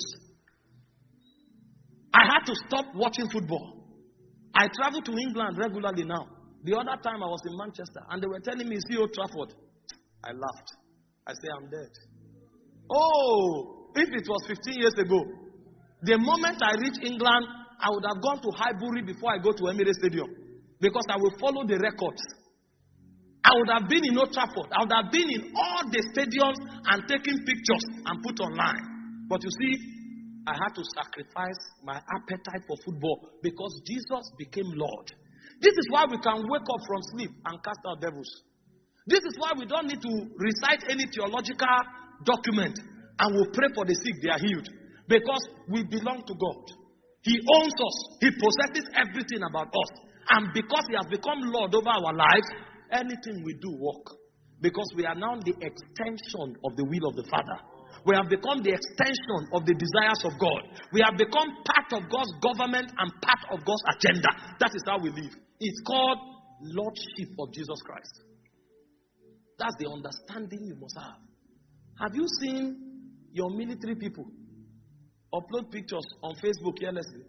I had to stop watching football. I travel to England regularly now. The other time I was in Manchester and they were telling me, see Old Trafford. I laughed. I said, I'm dead. Oh, if it was fifteen years ago, the moment I reach England, I would have gone to Highbury before I go to Emirates Stadium. Because I will follow the records. I would have been in Old Trafford. I would have been in all the stadiums and taken pictures and put online. But you see, I had to sacrifice my appetite for football because Jesus became Lord. This is why we can wake up from sleep and cast out devils. This is why we don't need to recite any theological document and we'll pray for the sick, they are healed. Because we belong to God. He owns us. He possesses everything about us. And because he has become Lord over our lives, anything we do work. Because we are now the extension of the will of the Father. We have become the extension of the desires of God. We have become part of God's government and part of God's agenda. That is how we live. It's called Lordship of Jesus Christ. That's the understanding you must have. Have you seen your military people upload pictures on Facebook carelessly?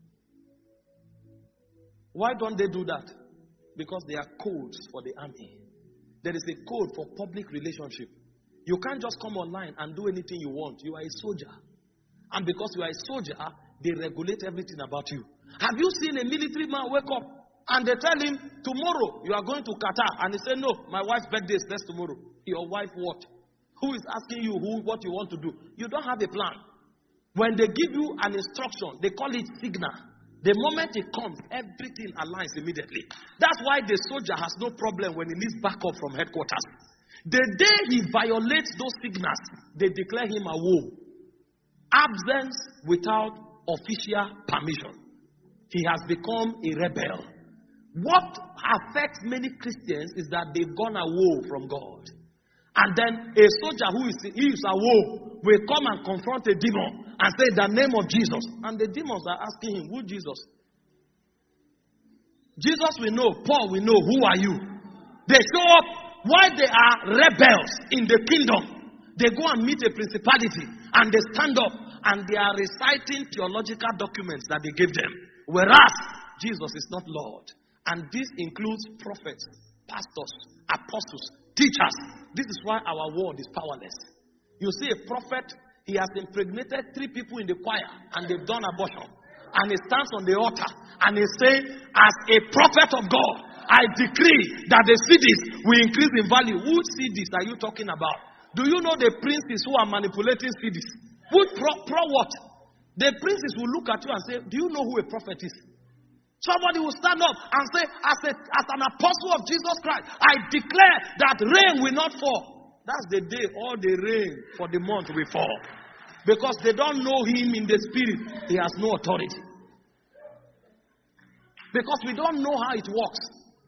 Why don't they do that? Because there are codes for the army. There is a code for public relationship. You can't just come online and do anything you want. You are a soldier. And because you are a soldier, they regulate everything about you. Have you seen a military man wake up and they tell him, tomorrow you are going to Qatar? And he say, no, my wife's birthday is next tomorrow. Your wife what? Who is asking you who what you want to do? You don't have a plan. When they give you an instruction, they call it signal. The moment it comes, everything aligns immediately. That's why the soldier has no problem when he needs backup from headquarters. The day he violates those signals, they declare him a war. Absence without official permission. He has become a rebel. What affects many Christians is that they've gone away from God. And then a soldier who is, he is away will come and confront a demon and say the name of Jesus. And the demons are asking him, who Jesus? Jesus we know, Paul we know, who are you? They show up while they are rebels in the kingdom. They go and meet a principality and they stand up and they are reciting theological documents that they gave them. Whereas Jesus is not Lord. And this includes prophets, pastors, apostles, teachers. This is why our world is powerless. You see a prophet, he has impregnated three people in the choir and they've done abortion. And he stands on the altar and he's saying, as a prophet of God, I decree that the cities will increase in value. Which cities are you talking about? Do you know the princes who are manipulating cities? Which pro, pro what? The princes will look at you and say, do you know who a prophet is? Somebody will stand up and say, as, a, as an apostle of Jesus Christ, I declare that rain will not fall. That's the day all the rain for the month will fall. Because they don't know him in the spirit. He has no authority. Because we don't know how it works.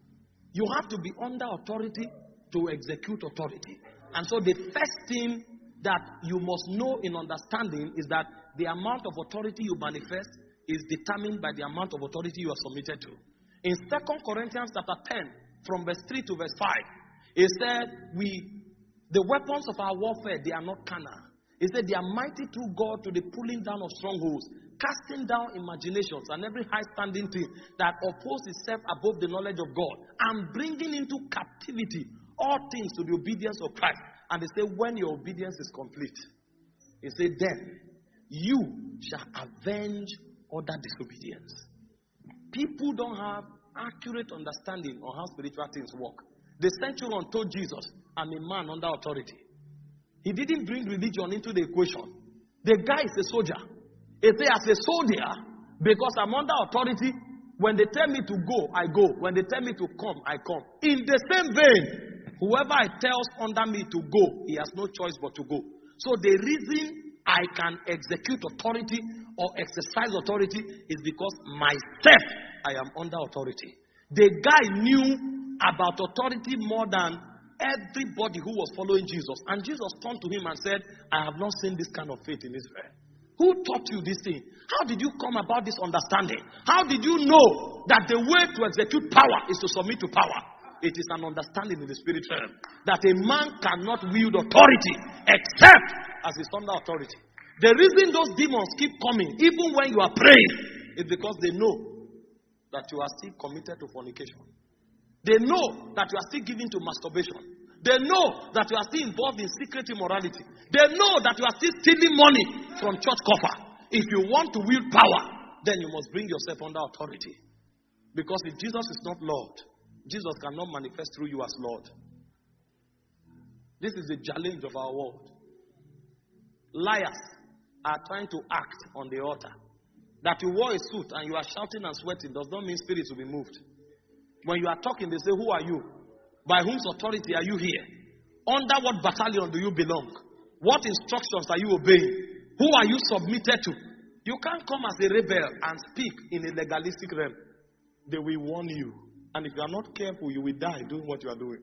You have to be under authority to execute authority. And so the first thing that you must know in understanding is that the amount of authority you manifest is determined by the amount of authority you are submitted to. In Second Corinthians chapter ten, from verse three to verse five, it said, we, the weapons of our warfare, they are not carnal. It said, they are mighty through God to the pulling down of strongholds, casting down imaginations and every high standing thing that opposes itself above the knowledge of God, and bringing into captivity all things to the obedience of Christ. And they say, when your obedience is complete, it said, then you shall avenge other disobedience. People don't have accurate understanding on how spiritual things work. The centurion told Jesus, I'm a man under authority. He didn't bring religion into the equation. The guy is a soldier. He said, as a soldier, because I'm under authority, when they tell me to go, I go. When they tell me to come, I come. In the same vein, whoever I tells under me to go, he has no choice but to go. So the reason I can execute authority or exercise authority is because myself, I am under authority. The guy knew about authority more than everybody who was following Jesus. And Jesus turned to him and said, I have not seen this kind of faith in Israel. Who taught you this thing? How did you come about this understanding? How did you know that the way to execute power is to submit to power? It is an understanding in the spirit realm that a man cannot wield authority except as he's under authority. The reason those demons keep coming, even when you are praying, is because they know that you are still committed to fornication. They know that you are still giving to masturbation. They know that you are still involved in secret immorality. They know that you are still stealing money from church coffer. If you want to wield power, then you must bring yourself under authority. Because if Jesus is not Lord, Jesus cannot manifest through you as Lord. This is the challenge of our world. Liars are trying to act on the altar. That you wore a suit and you are shouting and sweating does not mean spirits will be moved. When you are talking, they say, who are you? By whose authority are you here? Under what battalion do you belong? What instructions are you obeying? Who are you submitted to? You can't come as a rebel and speak in a legalistic realm. They will warn you. And if you are not careful, you will die doing what you are doing.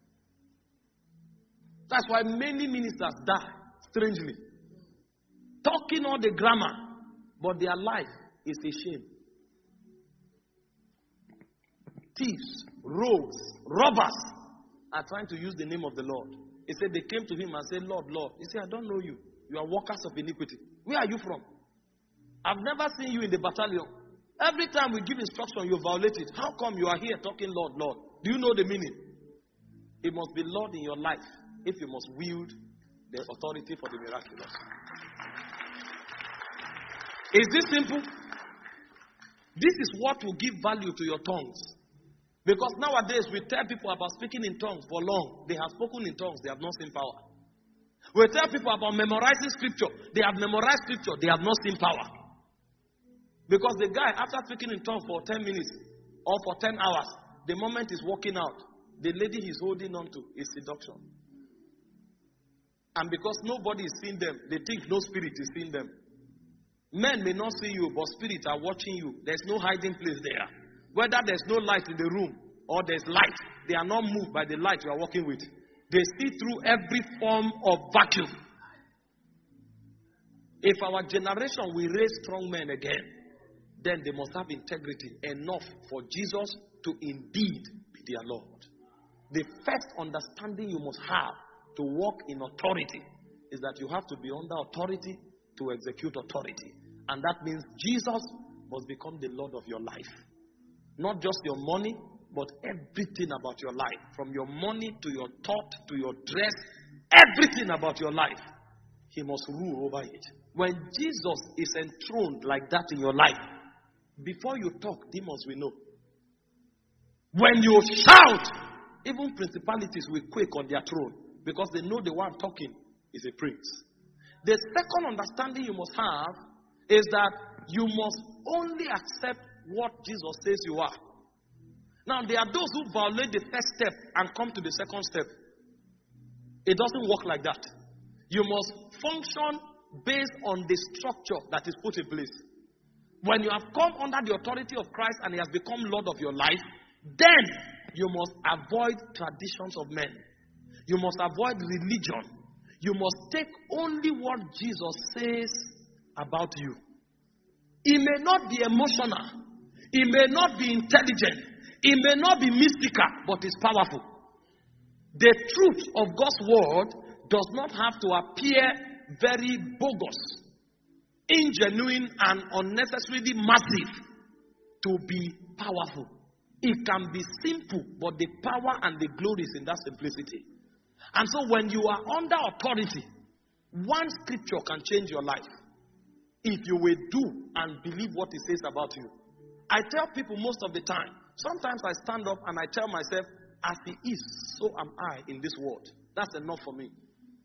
That's why many ministers die, strangely. Talking all the grammar, but their life is a shame. thieves, rogues, robbers are trying to use the name of the Lord. He said they came to him and said, Lord, Lord. He said, I don't know you. You are workers of iniquity. Where are you from? I've never seen you in the battalion. Every time we give instruction, you violate it. How come you are here talking Lord, Lord? Do you know the meaning? It must be Lord in your life if you must wield the authority for the miraculous. Is this simple? This is what will give value to your tongues. Because nowadays we tell people about speaking in tongues for long. They have spoken in tongues, they have not seen power. We tell people about memorizing scripture. They have memorized scripture, they have not seen power. Because the guy, after speaking in tongues for ten minutes or for ten hours, the moment he's walking out, the lady he's holding on to is seduction. And because nobody is seeing them, they think no spirit is seeing them. Men may not see you, but spirits are watching you. There's no hiding place there. Whether there's no light in the room or there's light, they are not moved by the light you are working with. They see through every form of vacuum. If our generation will raise strong men again, then they must have integrity enough for Jesus to indeed be their Lord. The first understanding you must have to walk in authority is that you have to be under authority to execute authority. And that means Jesus must become the Lord of your life. Not just your money, but everything about your life. From your money to your thought to your dress, everything about your life. He must rule over it. When Jesus is enthroned like that in your life, before you talk, demons will know. When you shout, even principalities will quake on their throne because they know the one talking is a prince. The second understanding you must have is that you must only accept what Jesus says you are. Now, there are those who violate the first step and come to the second step. It doesn't work like that. You must function based on the structure that is put in place. When you have come under the authority of Christ and He has become Lord of your life, then you must avoid traditions of men. You must avoid religion. You must take only what Jesus says about you. It may not be emotional. It may not be intelligent. It may not be mystical, but it's powerful. The truth of God's word does not have to appear very bogus, ingenuine, and unnecessarily massive to be powerful. It can be simple, but the power and the glory is in that simplicity. And so when you are under authority, one scripture can change your life. If you will do and believe what it says about you. I tell people most of the time, sometimes I stand up and I tell myself, as He is, so am I in this world. That's enough for me.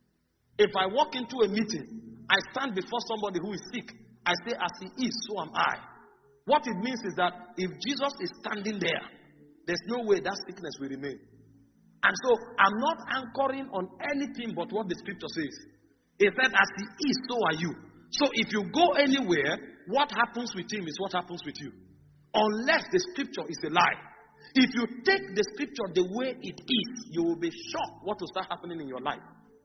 If I walk into a meeting, I stand before somebody who is sick. I say, as He is, so am I. What it means is that if Jesus is standing there, there's no way that sickness will remain. And so I'm not anchoring on anything but what the scripture says. It said, as He is, so are you. So if you go anywhere, what happens with Him is what happens with you. Unless the scripture is a lie. If you take the scripture the way it is, you will be shocked what will start happening in your life.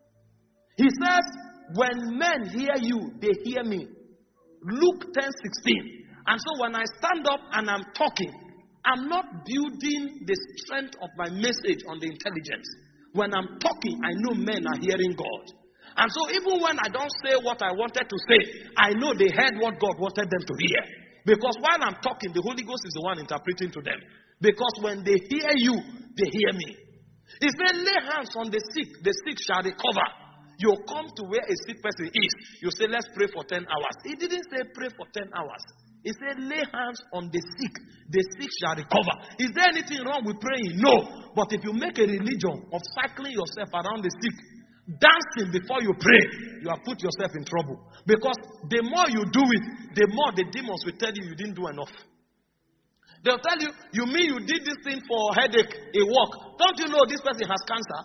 He says, when men hear you, they hear me. Luke ten sixteen. And so when I stand up and I'm talking, I'm not building the strength of my message on the intelligence. When I'm talking, I know men are hearing God. And so even when I don't say what I wanted to say, I know they heard what God wanted them to hear. Because while I'm talking, the Holy Ghost is the one interpreting to them. Because when they hear you, they hear me. He said, lay hands on the sick, the sick shall recover. You come to where a sick person is. You say, let's pray for ten hours. He didn't say pray for ten hours. He said, lay hands on the sick. The sick shall recover. Is there anything wrong with praying? No. But if you make a religion of cycling yourself around the sick, dancing before you pray, you have put yourself in trouble. Because the more you do it, the more the demons will tell you you didn't do enough. They'll tell you, you mean you did this thing for headache, a walk. Don't you know this person has cancer?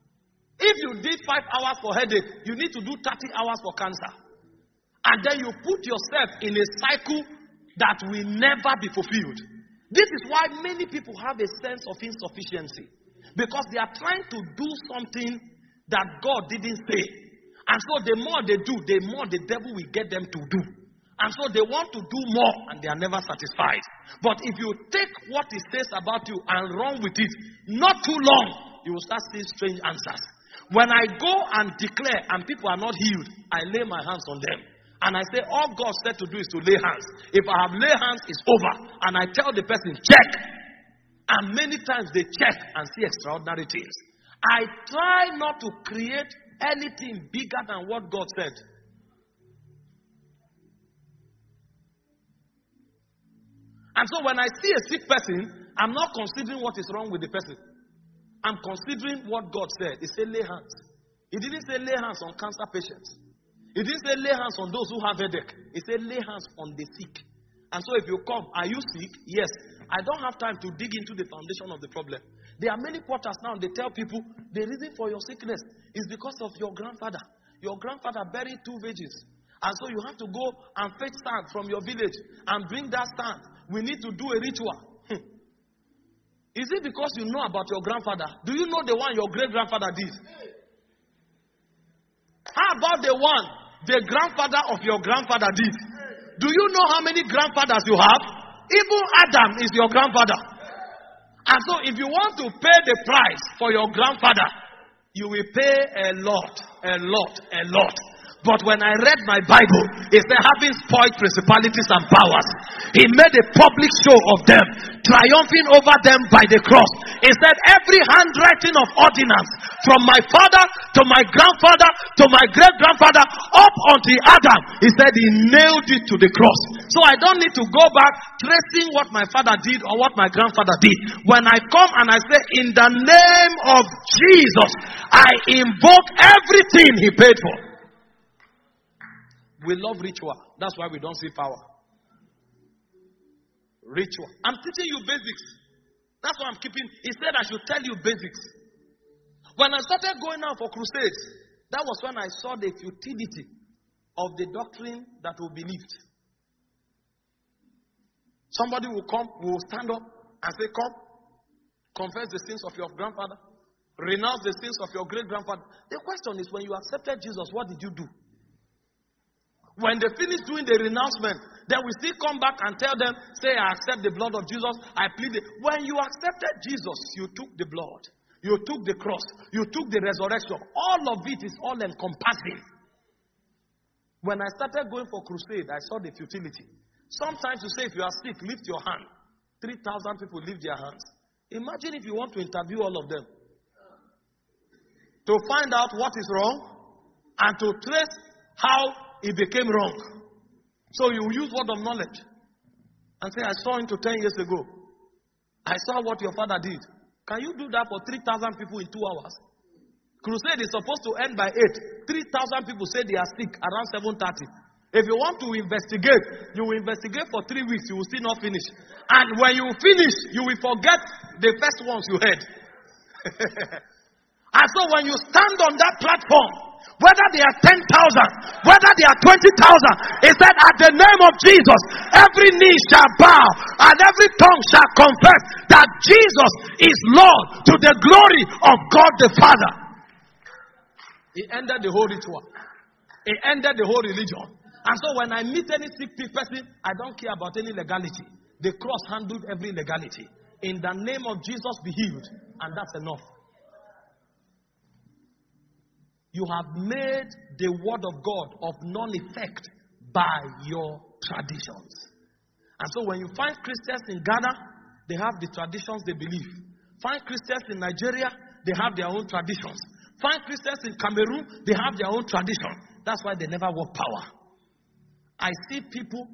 If you did five hours for headache, you need to do thirty hours for cancer. And then you put yourself in a cycle that will never be fulfilled. This is why many people have a sense of insufficiency. Because they are trying to do something that God didn't say. And so the more they do, the more the devil will get them to do. And so they want to do more and they are never satisfied. But if you take what it says about you and run with it, not too long, you will start seeing strange answers. When I go and declare and people are not healed, I lay my hands on them. And I say, all God said to do is to lay hands. If I have laid hands, it's over. And I tell the person, check. And many times they check and see extraordinary things. I try not to create anything bigger than what God said. And so when I see a sick person, I'm not considering what is wrong with the person. I'm considering what God said. He said lay hands. He didn't say lay hands on cancer patients. He didn't say lay hands on those who have headache. He said lay hands on the sick. And so if you come, are you sick? Yes. I don't have time to dig into the foundation of the problem. There are many quarters now, they tell people the reason for your sickness is because of your grandfather. Your grandfather buried two virgins. And so you have to go and fetch sand from your village and bring that sand. We need to do a ritual. Hmm. Is it because you know about your grandfather? Do you know the one your great-grandfather did? How about the one the grandfather of your grandfather did? Do you know how many grandfathers you have? Even Adam is your grandfather. And so if you want to pay the price for your grandfather, you will pay a lot, a lot, a lot. But when I read my Bible, it said having spoiled principalities and powers, he made a public show of them, triumphing over them by the cross. He said every handwriting of ordinance from my father to my grandfather to my great-grandfather up until Adam, he said he nailed it to the cross. So I don't need to go back tracing what my father did or what my grandfather did. When I come and I say in the name of Jesus, I invoke everything he paid for. We love ritual. That's why we don't see power. Ritual. I'm teaching you basics. That's why I'm keeping. He said I should tell you basics. When I started going out for crusades, that was when I saw the futility of the doctrine that we believed. Somebody will come, will stand up and say, come, confess the sins of your grandfather, renounce the sins of your great-grandfather. The question is, when you accepted Jesus, what did you do? When they finish doing the renouncement, then we still come back and tell them, say, I accept the blood of Jesus, I plead it. When you accepted Jesus, you took the blood, you took the cross, you took the resurrection. All of it is all encompassing. When I started going for crusade, I saw the futility. Sometimes you say, if you are sick, lift your hand. three thousand people lift their hands. Imagine if you want to interview all of them. To find out what is wrong and to trace how it became wrong. So you use word of knowledge and say, I saw him to ten years ago. I saw what your father did. Can you do that for three thousand people in two hours? Crusade is supposed to end by eight. three thousand people say they are sick around seven thirty. If you want to investigate, you will investigate for three weeks. You will still not finish. And when you finish, you will forget the first ones you heard. And so when you stand on that platform, whether they are ten thousand, whether they are twenty thousand, he said, at the name of Jesus, every knee shall bow and every tongue shall confess that Jesus is Lord to the glory of God the Father. He ended the whole ritual. He ended the whole religion. And so when I meet any sick person, I don't care about any legality. The cross handled every legality. In the name of Jesus, be healed. And that's enough. You have made the word of God of non-effect by your traditions. And so when you find Christians in Ghana, they have the traditions they believe. Find Christians in Nigeria, they have their own traditions. Find Christians in Cameroon, they have their own tradition. That's why they never walk power. I see people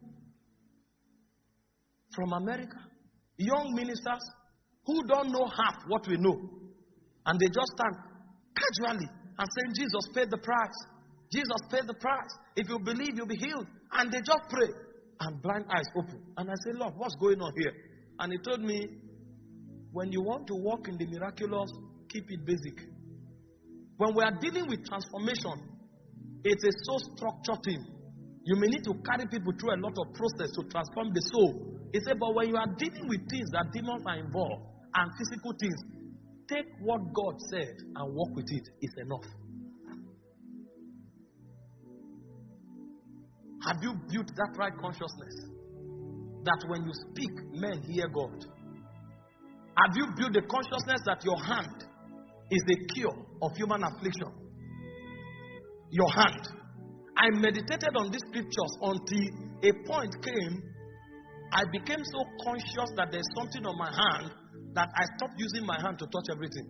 from America, young ministers, who don't know half what we know. And they just stand casually and saying, Jesus paid the price. Jesus paid the price. If you believe, you'll be healed. And they just pray. And blind eyes open. And I say, Lord, what's going on here? And he told me, when you want to walk in the miraculous, keep it basic. When we are dealing with transformation, it's a soul structure thing. You may need to carry people through a lot of process to transform the soul. He said, but when you are dealing with things that demons are involved and physical things, take what God said and walk with it. It's enough. Have you built that right consciousness? That when you speak, men hear God. Have you built the consciousness that your hand is the cure of human affliction? Your hand. I meditated on these scriptures until a point came. I became so conscious that there's something on my hand that I stopped using my hand to touch everything.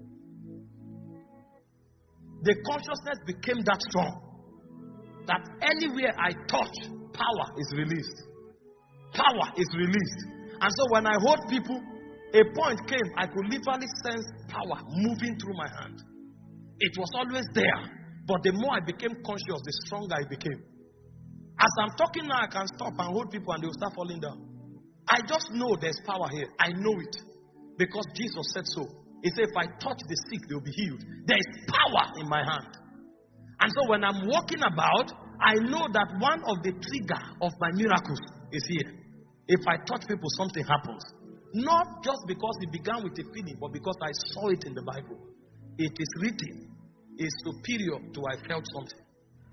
The consciousness became that strong that anywhere I touch, power is released. Power is released. And so when I hold people, a point came, I could literally sense power moving through my hand. It was always there, but the more I became conscious, the stronger I became. As I'm talking now, I can stop and hold people and they will start falling down. I just know there's power here. I know it. Because Jesus said so. He said, if I touch the sick, they'll be healed. There is power in my hand. And so when I'm walking about, I know that one of the trigger of my miracles is here. If I touch people, something happens. Not just because it began with a feeling, but because I saw it in the Bible. It is written, is superior to I felt something.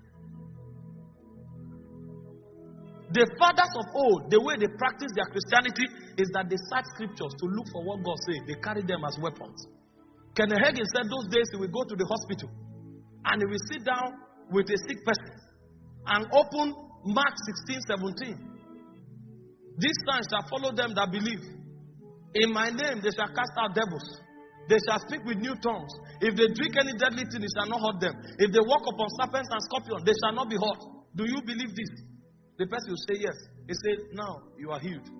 The fathers of old, the way they practice their Christianity is that they search scriptures to look for what God says. They carry them as weapons. Kenneth Hagin said those days he will go to the hospital and he will sit down with a sick person and open Mark sixteen, seventeen. These signs shall follow them that believe. In my name they shall cast out devils. They shall speak with new tongues. If they drink any deadly thing, it shall not hurt them. If they walk upon serpents and scorpions, they shall not be hurt. Do you believe this? The person will say yes. He said, now you are healed.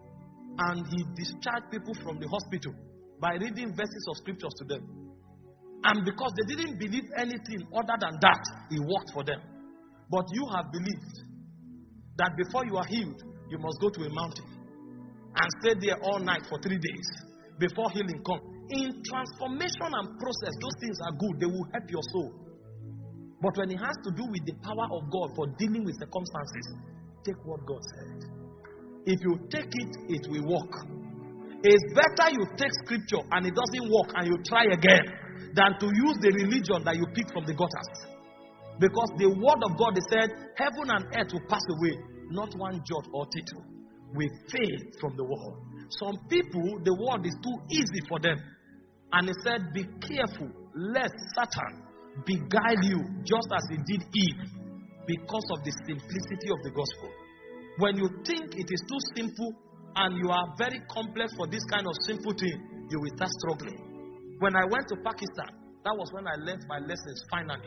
And he discharged people from the hospital by reading verses of scriptures to them. And because they didn't believe anything other than that, he worked for them. But you have believed that before you are healed, you must go to a mountain and stay there all night for three days before healing comes. In transformation and process, those things are good. They will help your soul. But when it has to do with the power of God for dealing with circumstances, take what God said. If you take it, it will work. It's better you take scripture and it doesn't work and you try again than to use the religion that you pick from the gutters. Because the word of God is said, heaven and earth will pass away. Not one jot or tittle will fail from the word. Some people, the word is too easy for them. And he said, be careful lest Satan beguile you just as he did Eve because of the simplicity of the gospel. When you think it is too simple and you are very complex for this kind of simple thing, you will start struggling. When I went to Pakistan, that was when I learned my lessons finally.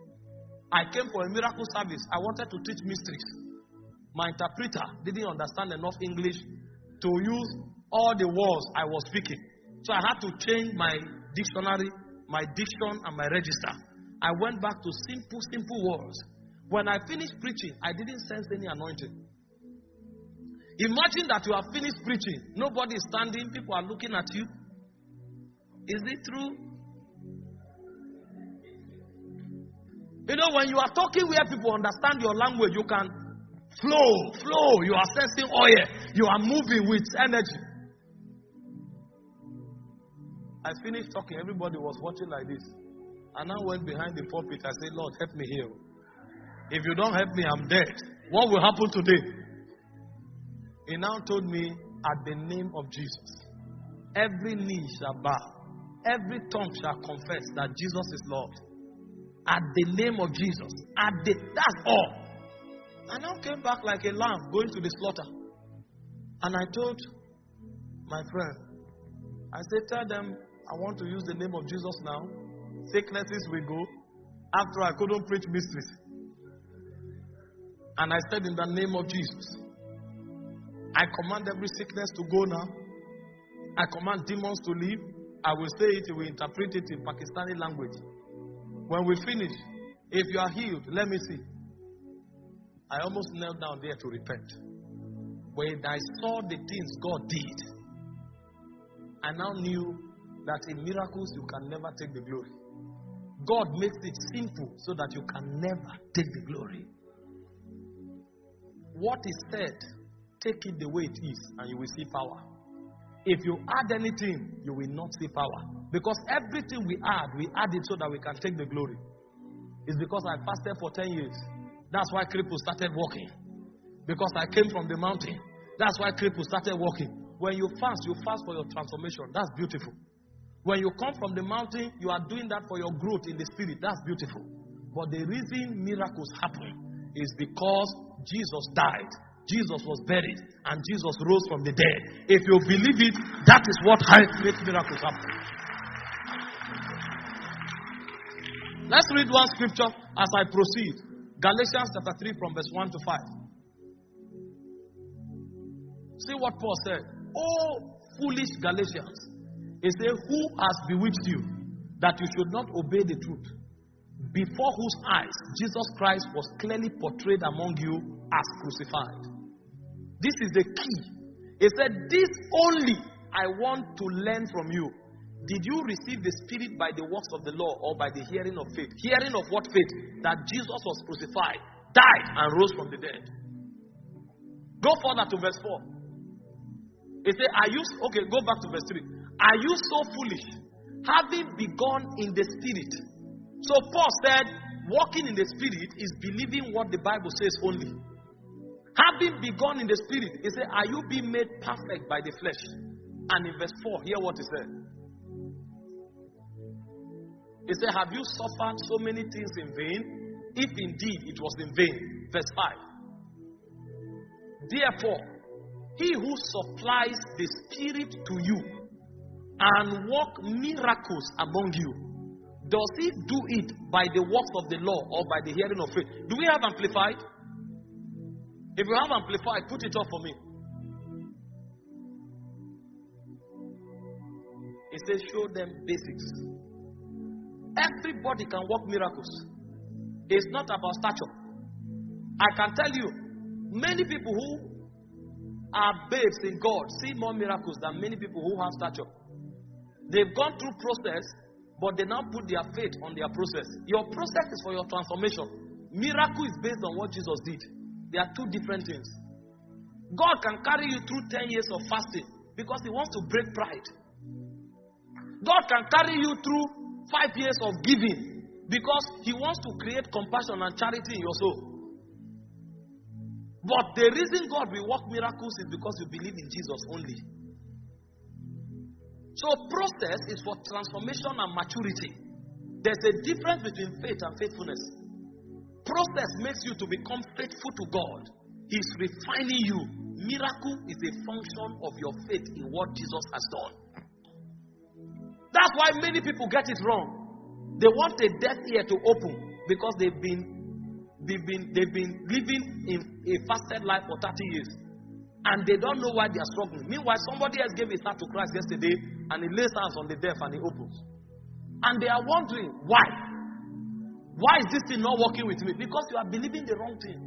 I came for a miracle service. I wanted to teach mysteries. My interpreter didn't understand enough English to use all the words I was speaking. So I had to change my dictionary, my diction, and my register. I went back to simple, simple words. When I finished preaching, I didn't sense any anointing. Imagine that you have finished preaching. Nobody is standing. People are looking at you. Is it true? You know, when you are talking where people understand your language, you can flow, flow. You are sensing oil. You are moving with energy. I finished talking. Everybody was watching like this. And I went behind the pulpit. I said, Lord, help me here. If you don't help me, I'm dead. What will happen today? He now told me, at the name of Jesus, every knee shall bow. Every tongue shall confess that Jesus is Lord. At the name of Jesus. At the, that's all. I now came back like a lamb going to the slaughter. And I told my friend, I said, tell them I want to use the name of Jesus now. Sicknesses will go. After I couldn't preach mysteries. And I said, in the name of Jesus, I command every sickness to go now. I command demons to leave. I will say it, we will interpret it in Pakistani language. When we finish, if you are healed, let me see. I almost knelt down there to repent. When I saw the things God did, I now knew that in miracles you can never take the glory. God makes it simple so that you can never take the glory. What is said, take it the way it is and you will see power. If you add anything, you will not see power. Because everything we add, we add it so that we can take the glory. It's because I fasted for ten years. That's why cripples started walking. Because I came from the mountain. That's why cripples started walking. When you fast, you fast for your transformation. That's beautiful. When you come from the mountain, you are doing that for your growth in the spirit. That's beautiful. But the reason miracles happen is because Jesus died, Jesus was buried, and Jesus rose from the dead. If you believe it, that is what makes miracles happen. Let's read one scripture as I proceed. Galatians chapter three from verse one to five. See what Paul said. Oh, foolish Galatians. He said, who has bewitched you that you should not obey the truth? Before whose eyes Jesus Christ was clearly portrayed among you as crucified. This is the key. He said, this only I want to learn from you. Did you receive the Spirit by the works of the law or by the hearing of faith? Hearing of what faith? That Jesus was crucified, died, and rose from the dead. Go further to verse four. He said, are you, okay, go back to verse three. Are you so foolish, having begun in the Spirit? So Paul said, walking in the Spirit is believing what the Bible says only. Having begun in the Spirit, he said, are you being made perfect by the flesh? And in verse four, hear what he said. He said, have you suffered so many things in vain? If indeed it was in vain. Verse five. Therefore, he who supplies the Spirit to you and work miracles among you, does he do it by the works of the law or by the hearing of faith? Do we have amplified? If you have amplified, put it up for me. It says, show them basics. Everybody can work miracles. It's not about stature. I can tell you, many people who are babes in God see more miracles than many people who have stature. They've gone through process, but they now put their faith on their process. Your process is for your transformation. Miracle is based on what Jesus did. They are two different things. God can carry you through ten years of fasting because he wants to break pride. God can carry you through five years of giving because he wants to create compassion and charity in your soul. But the reason God will work miracles is because you believe in Jesus only. So process is for transformation and maturity. There's a difference between faith and faithfulness. Process makes you to become faithful to God. He's refining you. Miracle is a function of your faith in what Jesus has done. That's why many people get it wrong. They want a deaf ear to open because they've been they've been they've been living in a fasted life for thirty years. And they don't know why they are struggling. Meanwhile, somebody else gave his heart to Christ yesterday and he lays hands on the deaf and he opens. And they are wondering, why? Why is this thing not working with me? Because you are believing the wrong thing.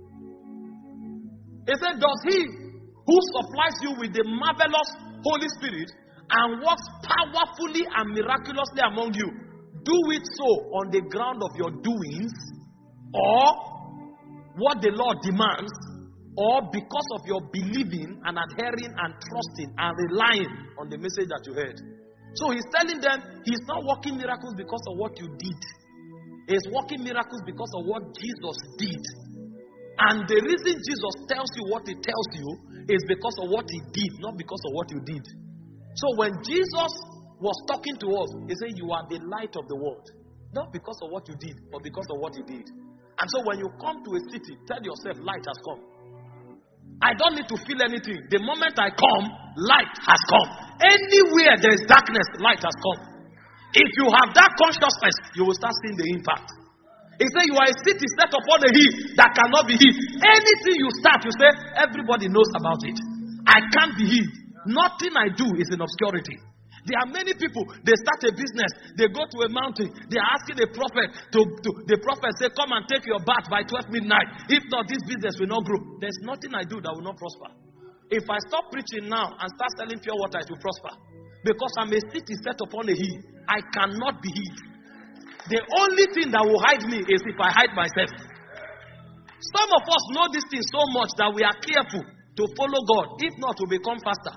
He said, does he who supplies you with the marvelous Holy Spirit and works powerfully and miraculously among you, do it so on the ground of your doings or what the Lord demands, or because of your believing and adhering and trusting and relying on the message that you heard? So he's telling them he's not working miracles because of what you did. He's working miracles because of what Jesus did. And the reason Jesus tells you what he tells you is because of what he did, not because of what you did. So when Jesus was talking to us, he said, you are the light of the world. Not because of what you did, but because of what he did. And so when you come to a city, tell yourself, light has come. I don't need to feel anything. The moment I come, light has come. Anywhere there is darkness, light has come. If you have that consciousness, you will start seeing the impact. He said, you are a city set upon a hill that cannot be hid. Anything you start, you say, everybody knows about it. I can't be hid. Nothing I do is in obscurity. There are many people, they start a business, they go to a mountain, they are asking the prophet to, to the prophet say, come and take your bath by twelve midnight. If not, this business will not grow. There's nothing I do that will not prosper. If I stop preaching now and start selling pure water, it will prosper. Because I'm a city set upon a hill. I cannot be hid. The only thing that will hide me is if I hide myself. Some of us know this thing so much that we are careful to follow God. If not, we'll become faster.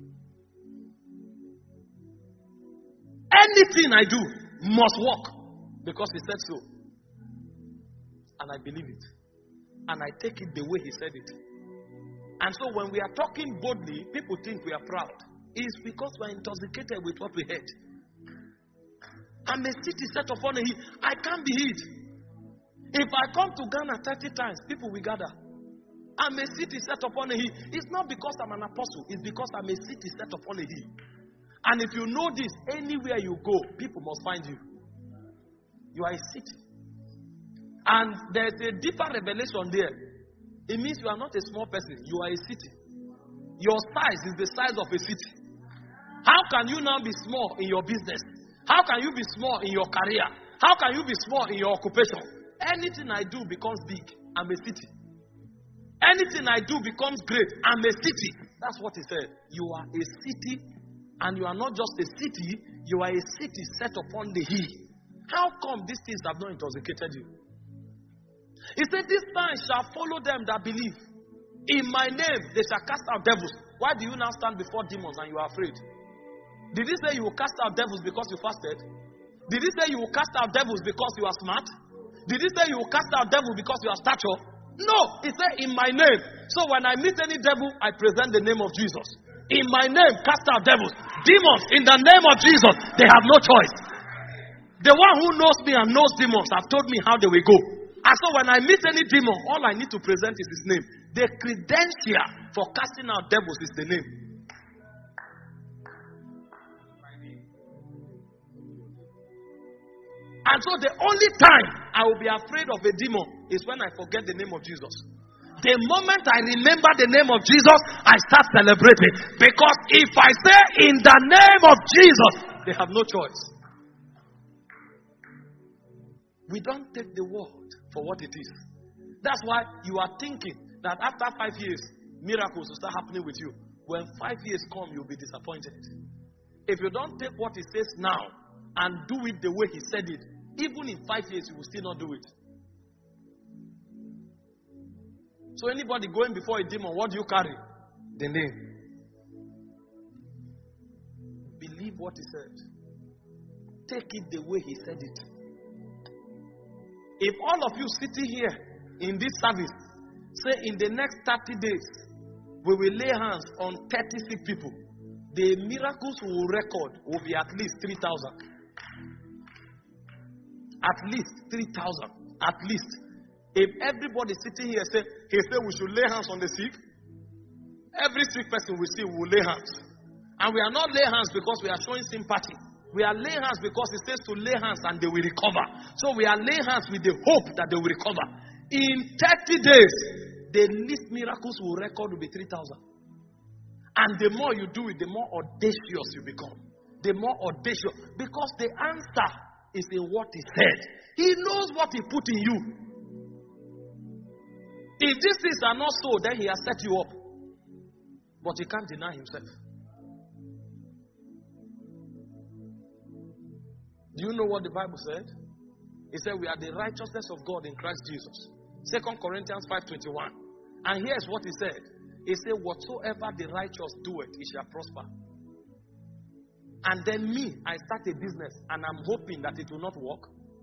Anything I do must work because he said so. And I believe it. And I take it the way he said it. And so when we are talking boldly, people think we are proud. It's because we are intoxicated with what we heard. I'm a city set upon a hill. I can't be hid. If I come to Ghana thirty times, people will gather. I'm a city set upon a hill. It's not because I'm an apostle. It's because I'm a city set upon a hill. And if you know this, anywhere you go, people must find you. You are a city. And there's a deeper revelation there. It means you are not a small person. You are a city. Your size is the size of a city. How can you now be small in your business? How can you be small in your career? How can you be small in your occupation? Anything I do becomes big. I'm a city. Anything I do becomes great. I'm a city. That's what he said. You are a city, and you are not just a city. You are a city set upon the hill. How come these things have not intoxicated you? He said, "This sign shall follow them that believe. In my name they shall cast out devils." Why do you now stand before demons and you are afraid? Did he say you will cast out devils because you fasted? Did he say you will cast out devils because you are smart? Did he say you will cast out devils because you are stature? No, he said in my name. So when I meet any devil, I present the name of Jesus. In my name, cast out devils. Demons, in the name of Jesus, they have no choice. The one who knows me and knows demons have told me how they will go. And so when I meet any demon, all I need to present is his name. The credential for casting out devils is the name. And so the only time I will be afraid of a demon is when I forget the name of Jesus. The moment I remember the name of Jesus, I start celebrating. Because if I say in the name of Jesus, they have no choice. We don't take the word for what it is. That's why you are thinking that after five years, miracles will start happening with you. When five years come, you'll be disappointed. If you don't take what he says now and do it the way he said it, even in five years, you will still not do it. So anybody going before a demon, what do you carry? The name. Believe what he said. Take it the way he said it. If all of you sitting here in this service say in the next thirty days, we will lay hands on thirty sick people, the miracles we will record will be at least three thousand. At least three thousand. At least. If everybody sitting here say, he said we should lay hands on the sick, every sick person we see will lay hands. And we are not lay hands because we are showing sympathy. We are laying hands because it says to lay hands and they will recover. So we are laying hands with the hope that they will recover. In thirty days, the least miracles will record will be three thousand. And the more you do it, the more audacious you become. The more audacious. Because the answer is in what he said. He knows what he put in you. If these things are not so, then he has set you up. But he can't deny himself. Do you know what the Bible said? It said we are the righteousness of God in Christ Jesus. Second Corinthians five twenty-one. And here's what he said. He said, whatsoever the righteous doeth, it shall prosper. And then me, I start a business and I'm hoping that it will not work.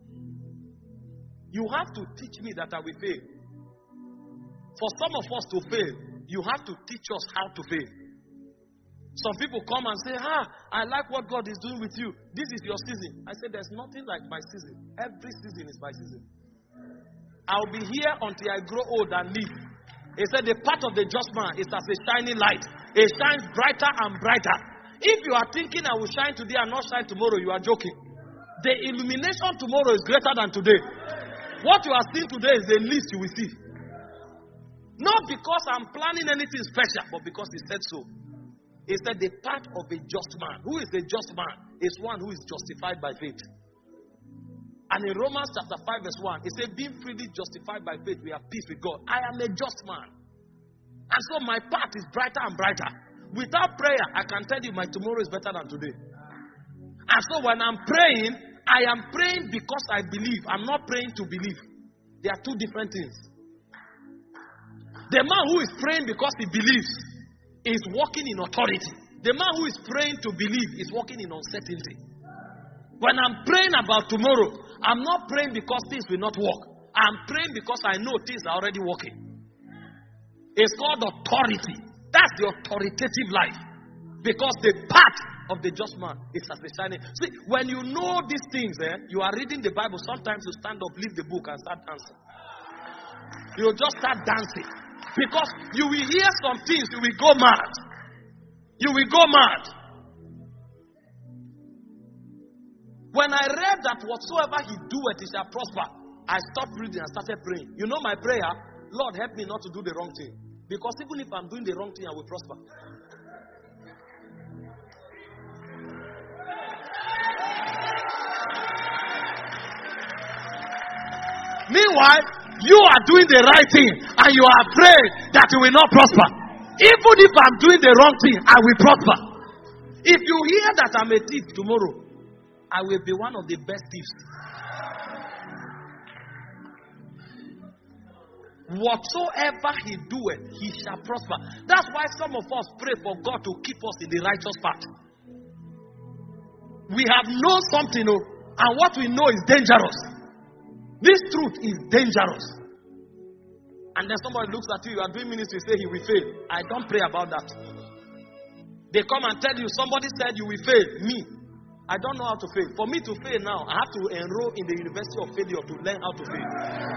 You have to teach me that I will fail. For some of us to fail, you have to teach us how to fail. Some people come and say, ah, I like what God is doing with you. This is your season. I said, there's nothing like my season. Every season is my season. I'll be here until I grow old and leave. He said, the path of the just man is as a shining light. It shines brighter and brighter. If you are thinking I will shine today and not shine tomorrow, you are joking. The illumination tomorrow is greater than today. What you are seeing today is the least you will see. Not because I'm planning anything special, but because he said so. He said the path of a just man. Who is a just man? Is one who is justified by faith. And in Romans chapter five verse one, he said, being freely justified by faith, we have peace with God. I am a just man. And so my path is brighter and brighter. Without prayer, I can tell you my tomorrow is better than today. And so when I'm praying, I am praying because I believe. I'm not praying to believe. They are two different things. The man who is praying because he believes is walking in authority. The man who is praying to believe is walking in uncertainty. When I'm praying about tomorrow, I'm not praying because things will not work. I'm praying because I know things are already working. It's called authority. That's the authoritative life. Because the path of the just man is as the shining. See, when you know these things, eh, you are reading the Bible, sometimes you stand up, leave the book and start dancing. You just start dancing. Because you will hear some things, you will go mad. You will go mad. When I read that whatsoever he doeth, he shall prosper, I stopped reading and started praying. You know my prayer? Lord, help me not to do the wrong thing. Because even if I'm doing the wrong thing, I will prosper. Meanwhile, you are doing the right thing and you are afraid that you will not prosper. Even if I'm doing the wrong thing, I will prosper. If you hear that I'm a thief tomorrow, I will be one of the best thieves. Whatsoever he doeth, he shall prosper. That's why some of us pray for God to keep us in the righteous path. We have known something, oh, and what we know is dangerous. This truth is dangerous. And then somebody looks at you, you are doing ministry, say he will fail. I don't pray about that. They come and tell you, somebody said you will fail. Me, I don't know how to fail. For me to fail now, I have to enroll in the University of Failure to learn how to fail.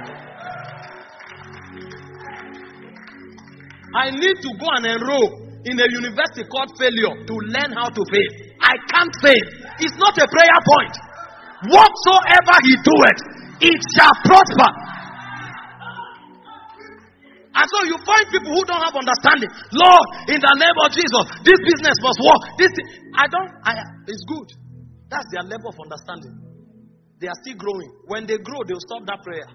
I need to go and enroll in a university called Failure to learn how to fail. I can't fail. It's not a prayer point. Whatsoever he doeth, it shall prosper. And so you find people who don't have understanding. Lord, in the name of Jesus, this business must work. This, I don't. I, it's good. That's their level of understanding. They are still growing. When they grow, they will stop that prayer.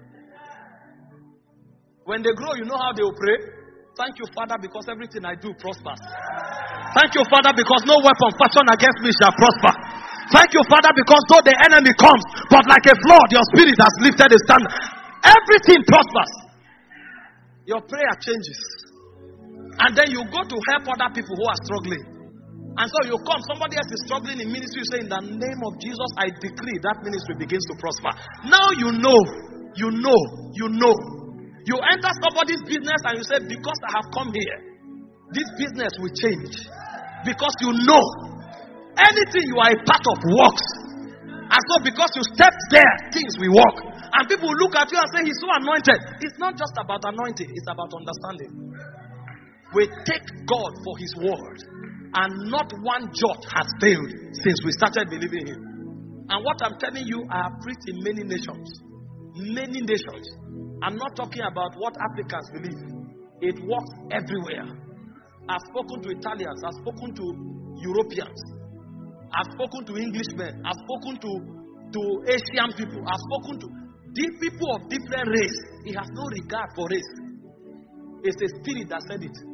When they grow, you know how they will pray? Thank you, Father, because everything I do prospers. Thank you, Father, because no weapon fashioned against me shall prosper. Thank you, Father, because though the enemy comes, but like a flood, your spirit has lifted a standard. Everything prospers. Your prayer changes. And then you go to help other people who are struggling. And so you come, somebody else is struggling in ministry, you say, in the name of Jesus, I decree that ministry begins to prosper. Now you know, you know, you know. You enter somebody's business and you say, because I have come here, this business will change. Because you know, anything you are a part of works. And so because you stepped there, things will work. And people will look at you and say, he's so anointed. It's not just about anointing, it's about understanding. We take God for his word. And not one jot has failed since we started believing him. And what I'm telling you, I have preached in many nations. Many nations. I'm not talking about what Africans believe. It works everywhere. I've spoken to Italians. I've spoken to Europeans. I've spoken to Englishmen. I've spoken to, to Asian people. I've spoken to the people of different race. He has no regard for race. It's a spirit that said it.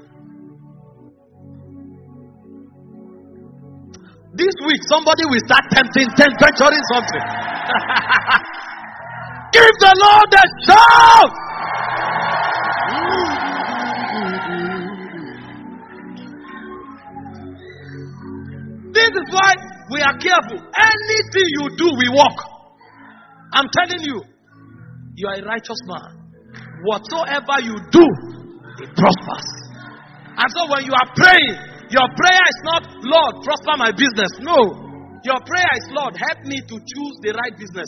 This week, somebody will start tempting, venturing something. Give the Lord a shout! This is why we are careful. Anything you do, we walk. I'm telling you, you are a righteous man. Whatsoever you do, it prospers. And so when you are praying, your prayer is not, Lord, prosper my business. No. Your prayer is, Lord, help me to choose the right business.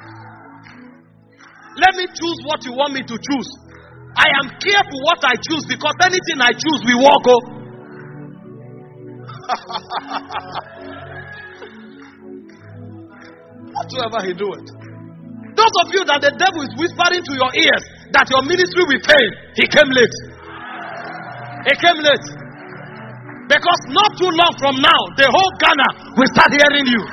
Let me choose what you want me to choose. I am careful what I choose because anything I choose, we walk. Oh. Whatsoever he doeth. Those of you that the devil is whispering to your ears that your ministry will fail, he came late. He came late. Because not too long from now, the whole Ghana will start hearing you.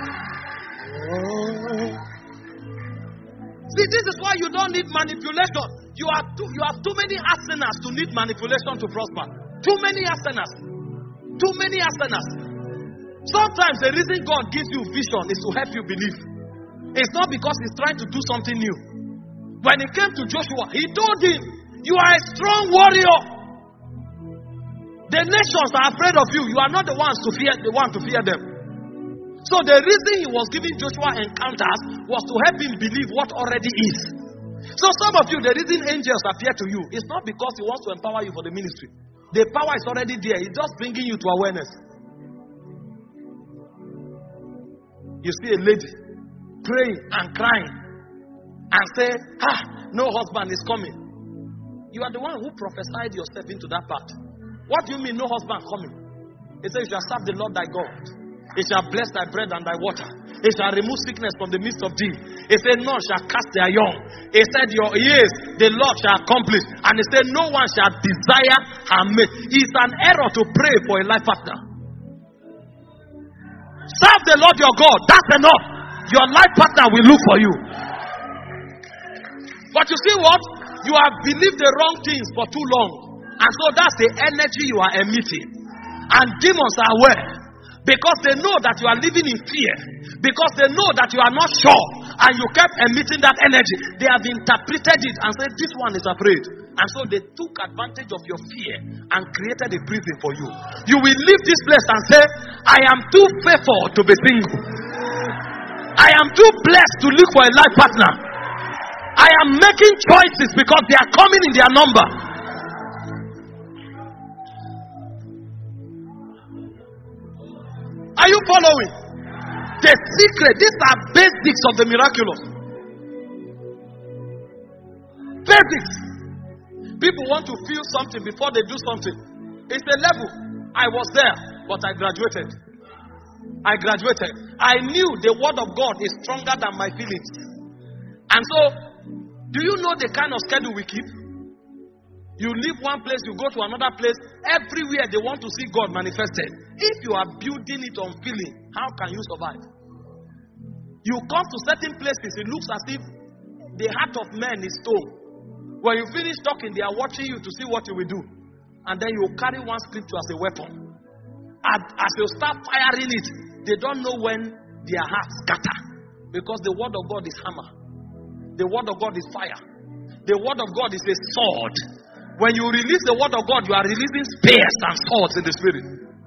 See, this is why you don't need manipulation. You have too, you have too many arsenals to need manipulation to prosper. Too many arsenals. Too many arsenals. Sometimes the reason God gives you vision is to help you believe. It's not because he's trying to do something new. When it came to Joshua, he told him, you are a strong warrior. The nations are afraid of you. You are not the ones to fear, the one to fear them. So the reason he was giving Joshua encounters was to help him believe what already is. So some of you, the reason angels appear to you is not because he wants to empower you for the ministry. The power is already there. He's just bringing you to awareness. You see a lady praying and crying and say, ah, no husband is coming. You are the one who prophesied yourself into that part. What do you mean no husband coming? He says, you shall serve the Lord thy God. He shall bless thy bread and thy water. He shall remove sickness from the midst of thee. He said, none shall cast their young. He said, your years the Lord shall accomplish. And he said, no one shall desire her mate. It's an error to pray for a life partner. Serve the Lord your God. That's enough. Your life partner will look for you. But you see what? You have believed the wrong things for too long. And so that's the energy you are emitting. And demons are aware. Because they know that you are living in fear. Because they know that you are not sure. And you kept emitting that energy. They have interpreted it and said, this one is afraid. And so they took advantage of your fear and created a prison for you. You will leave this place and say, I am too faithful to be single. I am too blessed to look for a life partner. I am making choices because they are coming in their number. Are you following? The secret, these are basics of the miraculous. Basics. People want to feel something before they do something. It's a level. I was there, but I graduated. I graduated. I knew the word of God is stronger than my feelings. And so, do you know the kind of schedule we keep? You leave one place, you go to another place. Everywhere they want to see God manifested. If you are building it on feeling, how can you survive? You come to certain places, it looks as if the heart of man is stone. When you finish talking, they are watching you to see what you will do. And then you carry one scripture as a weapon. And as you start firing it, they don't know when their hearts scatter. Because the word of God is hammer. The word of God is fire. The word of God is a sword. When you release the word of God, you are releasing spears and swords in the spirit.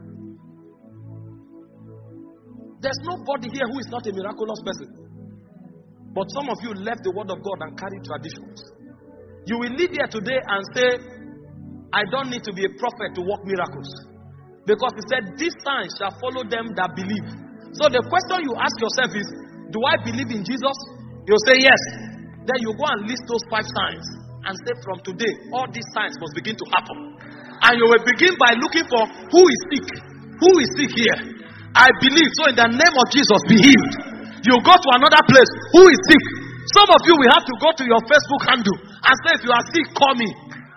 There's nobody here who is not a miraculous person. But some of you left the word of God and carry traditions. You will leave here today and say, I don't need to be a prophet to work miracles. Because he said, these signs shall follow them that believe. So the question you ask yourself is, do I believe in Jesus? You'll say yes. Then you go and list those five signs. And say from today, all these signs must begin to happen. And you will begin by looking for who is sick. Who is sick here? I believe. So in the name of Jesus, be healed. You go to another place. Who is sick? Some of you will have to go to your Facebook handle and say, if you are sick, call me.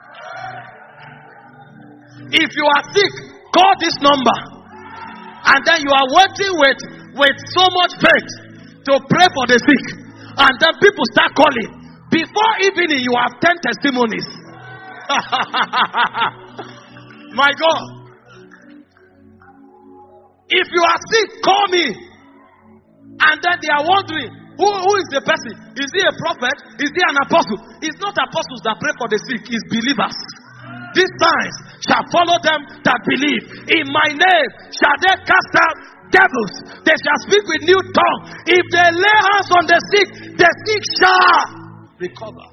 If you are sick, call this number. And then you are waiting with, with so much faith to pray for the sick. And then people start calling. Before evening, you have ten testimonies. My God. If you are sick, call me. And then they are wondering, who, who is the person? Is he a prophet? Is he an apostle? It's not apostles that pray for the sick, it's believers. These signs shall follow them that believe. In my name shall they cast out devils. They shall speak with new tongue. If they lay hands on the sick, the sick shall recover.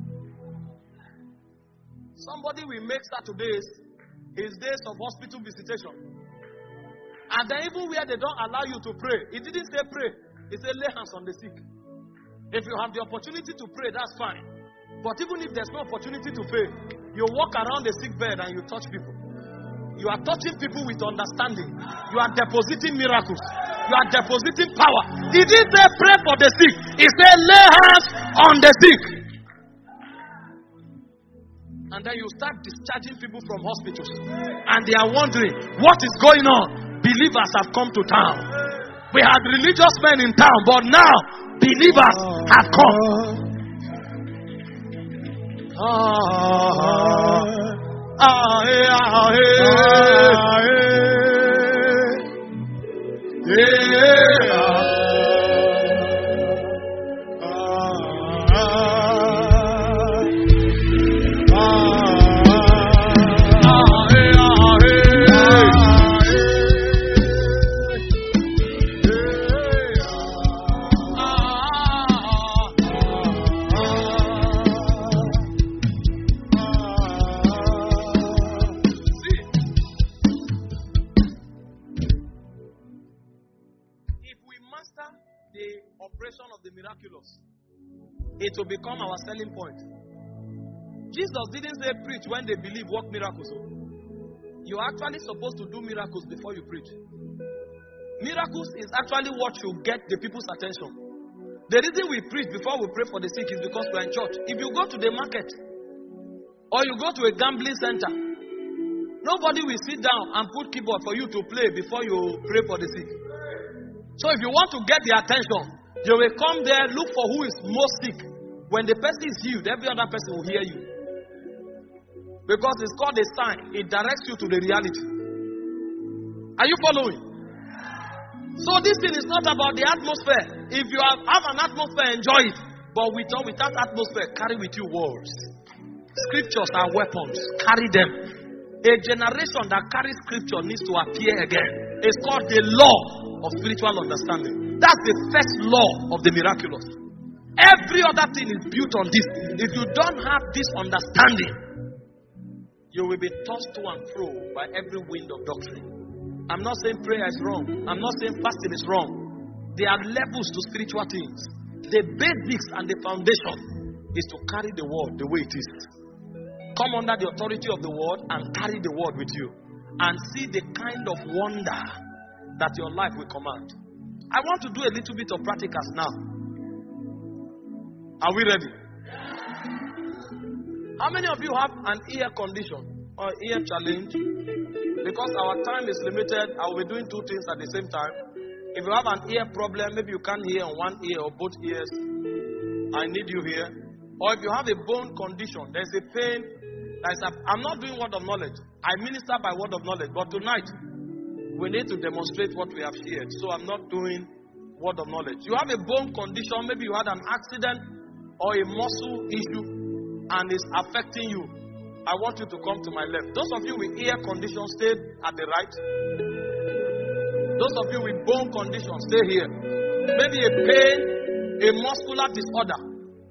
Somebody will make Saturdays his days of hospital visitation. And then even where they don't allow you to pray, it didn't say pray, it said lay hands on the sick. If you have the opportunity to pray, that's fine. But even if there's no opportunity to pray, you walk around the sick bed and you touch people. You are touching people with understanding. You are depositing miracles. You are depositing power. He didn't say pray for the sick. He said lay hands on the sick. And then you start discharging people from hospitals. And they are wondering, what is going on? Believers have come to town. We had religious men in town, but now believers have come. Ah, ah, eh, ah, eh. Yeah. miracles. It will become our selling point. Jesus didn't say preach when they believe, work miracles. You're actually supposed to do miracles before you preach. Miracles is actually what you get the people's attention. The reason we preach before we pray for the sick is because we're in church. If you go to the market or you go to a gambling center, nobody will sit down and put keyboard for you to play before you pray for the sick. So if you want to get the attention, you will come there, look for who is most sick. When the person is healed, every other person will hear you. Because it's called a sign. It directs you to the reality. Are you following? So this thing is not about the atmosphere. If you have, have an atmosphere, enjoy it. But without, without atmosphere, carry with you words. Scriptures are weapons. Carry them. A generation that carries scripture needs to appear again. It's called the law of spiritual understanding. That's the first law of the miraculous. Every other thing is built on this. If you don't have this understanding, you will be tossed to and fro by every wind of doctrine. I'm not saying prayer is wrong. I'm not saying fasting is wrong. There are levels to spiritual things. The basics and the foundation is to carry the word the way it is. Come under the authority of the word and carry the word with you. And see the kind of wonder that your life will command. I want to do a little bit of practicals now. Are we ready? How many of you have an ear condition or ear challenge? Because our time is limited, I will be doing two things at the same time. If you have an ear problem, maybe you can't hear on one ear or both ears, I need you here. Or if you have a bone condition, there's a pain. There's a, I'm not doing word of knowledge. I minister by word of knowledge. But tonight, we need to demonstrate what we have shared. So I'm not doing word of knowledge. You have a bone condition, maybe you had an accident or a muscle issue, and it's affecting you. I want you to come to my left. Those of you with ear condition, stay at the right. Those of you with bone condition, stay here. Maybe a pain, a muscular disorder.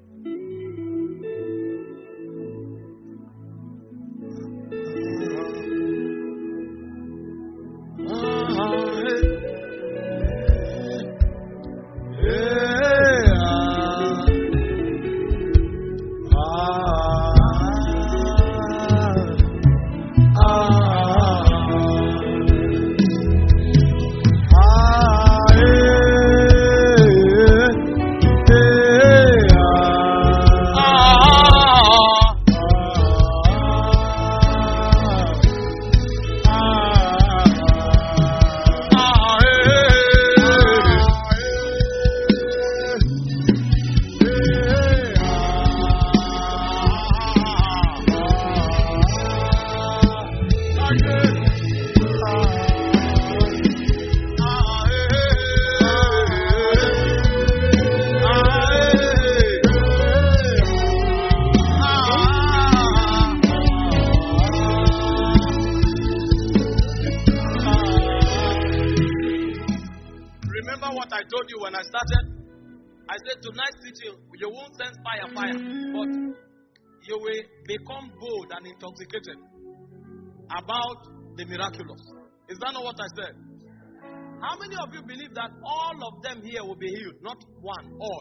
Intoxicated about the miraculous. Is that not what I said? How many of you believe that all of them here will be healed? Not one, all.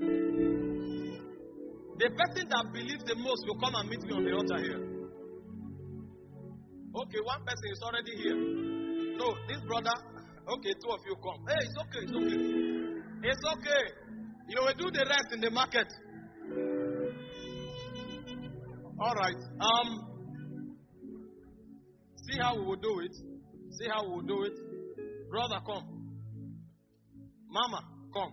The person that believes the most will come and meet me on the altar here. Okay, one person is already here. No, this brother. Okay, two of you come. Hey, it's okay, it's okay. It's okay. You will do the rest in the market. All right. Um. See how we will do it. See how we will do it. Brother, come. Mama, come.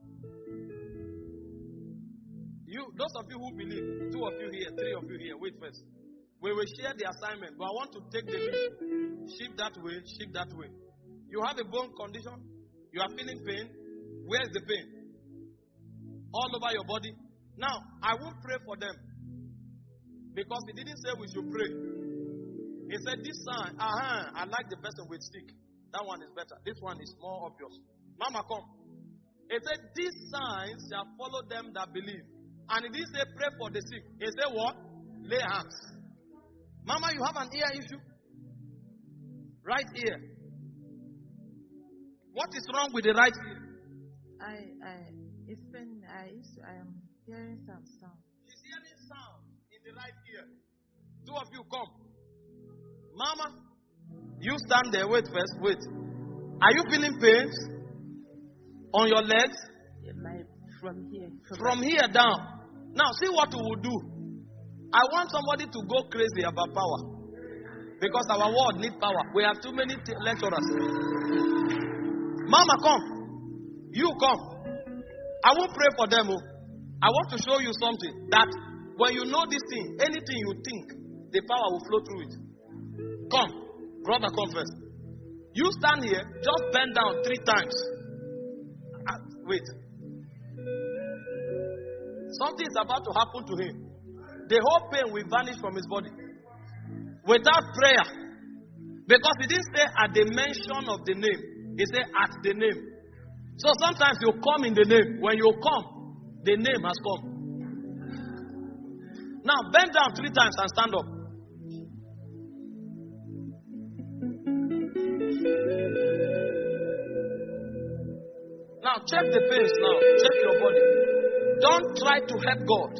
You, those of you who believe, two of you here, three of you here. Wait first. We will share the assignment, but I want to take the lead. Shift that way. Shift that way. You have a bone condition. You are feeling pain. Where is the pain? All over your body. Now, I won't pray for them. Because he didn't say we should pray. He said this sign, uh-huh, I like the person with stick. That one is better. This one is more obvious. Mama, come. He said these signs shall follow them that believe. And he didn't say pray for the sick. He said what? Lay hands. Mama, you have an ear issue? Right ear. What is wrong with the right ear? I, I, it's been, I used to, I am hearing some sound. She's hearing sound in the right ear. Two of you come. Mama, you stand there. Wait first. Wait. Are you feeling pains on your legs? My, from here. From, From here down. Now, see what we will do. I want somebody to go crazy about power. Because our world needs power. We have too many t- lecturers. Mama, come. You come. I won't pray for them. Oh. I want to show you something. That when you know this thing, anything you think, the power will flow through it. Come. Brother, come first. You stand here, just bend down three times. Uh, wait. Something is about to happen to him. The whole pain will vanish from his body. Without prayer. Because he didn't say at the mention of the name. He said at the name. So sometimes you come in the name. When you come, the name has come. Now bend down three times and stand up. Now check the pains now. Check your body. Don't try to help God.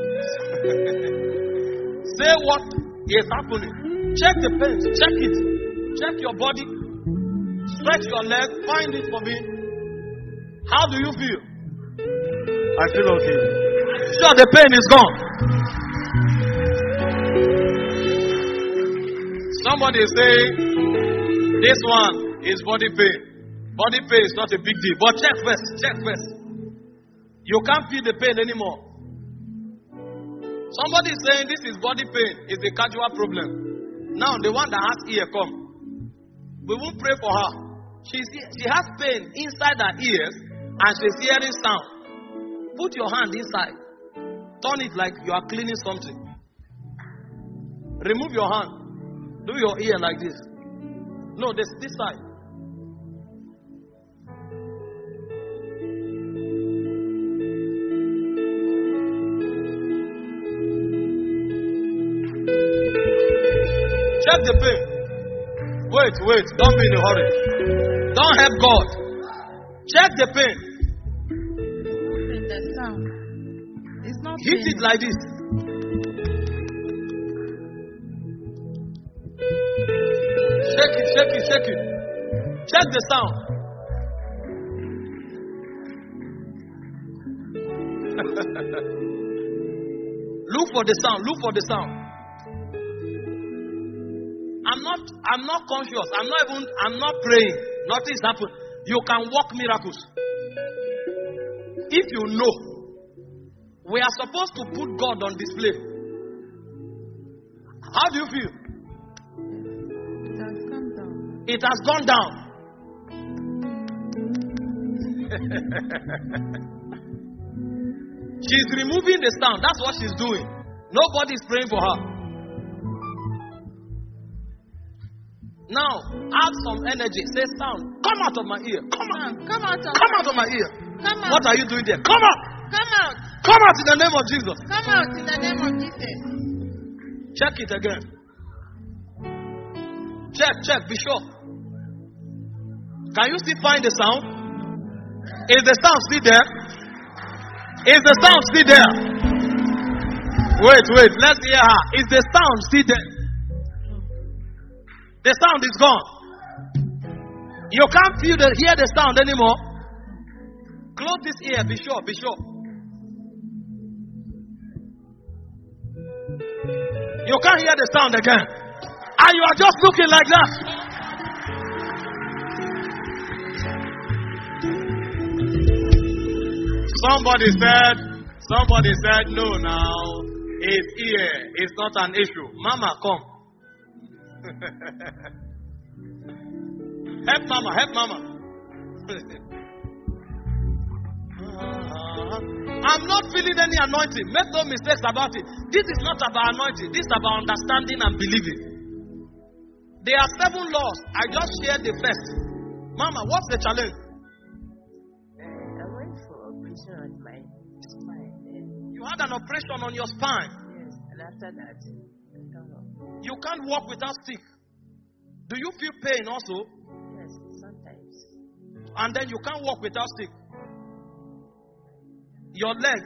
Say what is happening. Check the pains. Check it. Check your body. Stretch your leg. Find it for me. How do you feel? I feel okay. Sure, the pain is gone. Somebody is saying this one is body pain. Body pain is not a big deal. But check first. Check first. You can't feel the pain anymore. Somebody is saying this is body pain. It's a casual problem. Now the one that has ear come. We won't pray for her. She's, she has pain inside her ears and she's hearing sound. Put your hand inside. Turn it like you are cleaning something. Remove your hand. Do your ear like this. No, this, this side. Check the pain. Wait, wait. Don't be in a hurry. Don't help God. Check the pain. The sound. It's not Hit pain. it like this. Shake it, shake it, shake it. Check the sound. Look for the sound. Look for the sound. I'm not, I'm not conscious. I'm not even, I'm not praying. Nothing's happened. You can work miracles. If you know, we are supposed to put God on display. How do you feel? It has come down. It has gone down. She's removing the sound. That's what she's doing. Nobody's praying for her. Now, add some energy. Say sound. Come out of my ear. Come out. Come out of Come out of my ear. Come out. What are you doing there? Come out. Come out. Come out in the name of Jesus. Come out in the name of Jesus. Check it again. Check, check. Be sure. Can you still find the sound? Is the sound still there? Is the sound still there? Wait, wait. Let's hear her. Is the sound still there? The sound is gone. You can't feel the, hear the sound anymore. Close this ear. Be sure. Be sure. You can't hear the sound again. And you are just looking like that. Somebody said, somebody said, no now. His ear is not an issue. Mama, come. Help mama, help mama. I'm not feeling any anointing. Make no mistakes about it. This is not about anointing. This is about understanding and believing. There are seven laws. I just shared the first. Mama, what's the challenge? Uh, I went for operation on my spine. You had an operation on your spine. Yes, and after that, I don't know. You can't walk without stick. Do you feel pain also? Yes, sometimes. And then you can't walk without stick. your leg.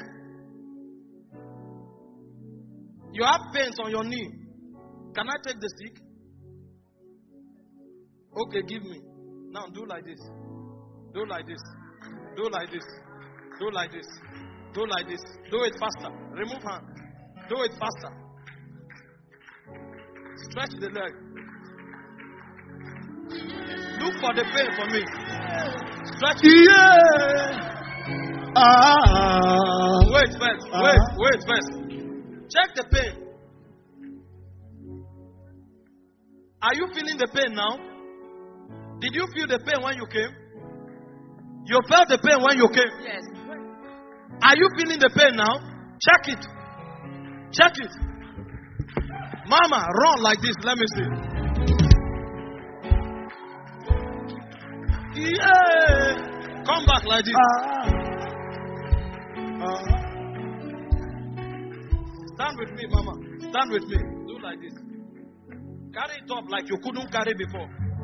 You have pains on your knee. Can I take the stick? Okay, give me. Now do like this. Do like this. Do like this. Do like this. Do like this. Do it faster. Remove hand. Do it faster. Stretch the leg. Look for the pain for me. Stretch it. Yeah. Ah. Wait first. Wait. Wait first. Check the pain. Are you feeling the pain now? Did you feel the pain when you came? You felt the pain when you came? Yes. Are you feeling the pain now? Check it. Check it. Mama, run like this. Let me see. Yeah. Come back like this. Ah. Stand with me, Mama. Stand with me. Do like this. Carry it up like you couldn't carry before.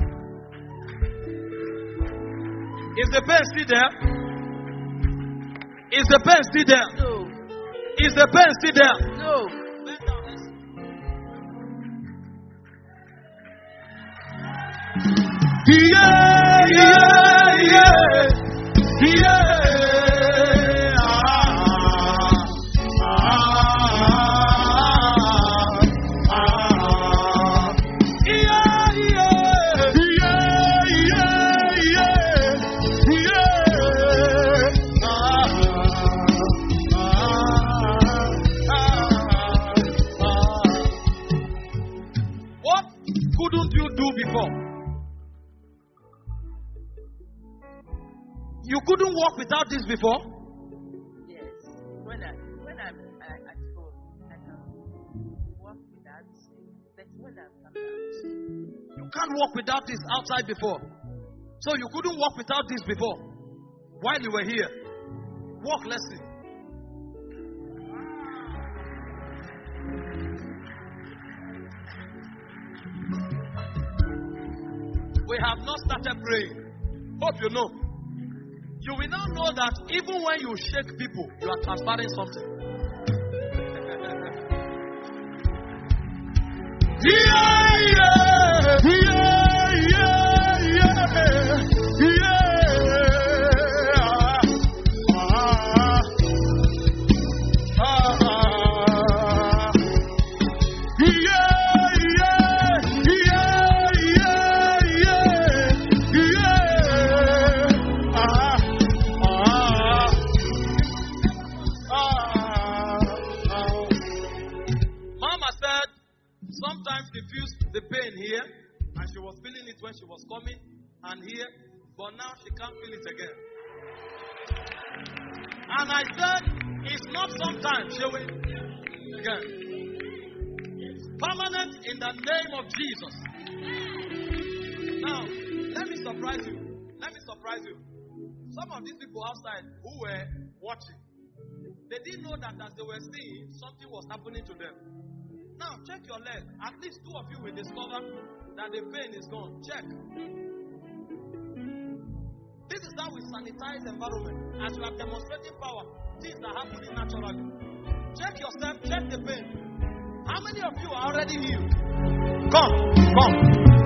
Is the pain still there? Is the pain still there? No. Is the pain still there? No. Bend down, let's- Yeah, yeah, yeah, yeah. Ah, ah, ah, yeah, yeah, yeah, yeah, yeah. Ah, ah, ah, ah. What couldn't you do before? You couldn't walk without this before? Yes. When I when I'm uh, at home, I can walk with that. But when I'm come out, You can't walk without this outside before. So you couldn't walk without this before. While you were here. Walk, let's see. We have not started praying. Hope you know. You will now know that even when you shake people, you are transferring something. Yeah, yeah, yeah, yeah, yeah, yeah. Ah, ah, ah. Yeah, yeah, yeah, yeah, yeah, yeah. Ah, ah, ah. Mama said sometimes she feels the pain here, and she was feeling it when she was coming and here, but now she can't feel it again. And I said, it's not sometimes, she will again. It's permanent in the name of Jesus. Now, let me surprise you. Let me surprise you. Some of these people outside who were watching, they didn't know that as they were seeing, something was happening to them. Now, check your leg. At least two of you will discover that the pain is gone. Check. This is how we sanitize environment. As we are demonstrating power, things are happening naturally. Check yourself, check the pain. How many of you are already healed? Come, come.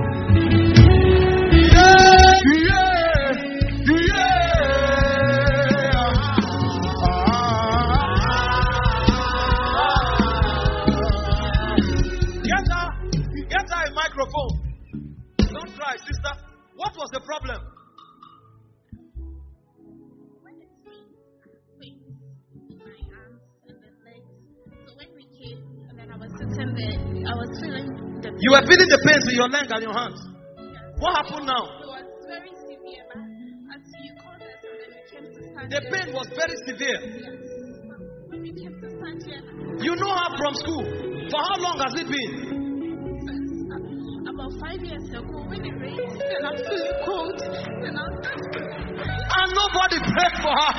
Yeah, yeah, yeah. Get her, get her a microphone. Don't cry, sister. What was the problem? When it rains, pains in my arms and the legs. So when we came, and then I was sitting there, I was feeling the You were feeling the pains in your leg and your hands. Yes. What happened now? It was very severe, but until you called us and then we came to stand The here. pain was very severe. Yes. When we came to stand here, You know her from school. For how long has it been? uh, about five years ago, when it rains, and I'm feeling cold, and I'm And nobody prayed for her.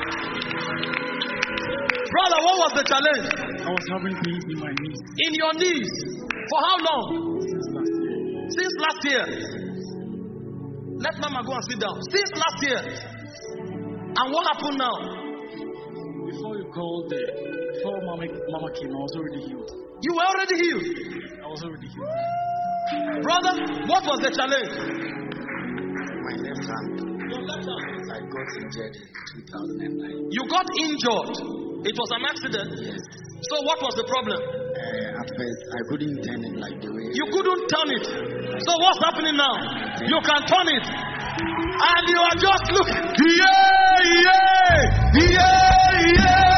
Brother, what was the challenge? I was having pains in my knees In your knees. For how long? since last year. Since last year. Let Mama go and sit down. Since last year. And what happened now? We before you called the, before Mama, Mama came, I was already healed. You were already healed. I was already healed. Brother, what was the challenge? My left hand, Your left hand. I got injured in two thousand nine. You got injured. It was an accident. Yes. So what was the problem? Uh, at first, I couldn't turn it like the way. You couldn't turn it. So what's happening now? You can turn it. And you are just looking. Yeah, yeah, yeah,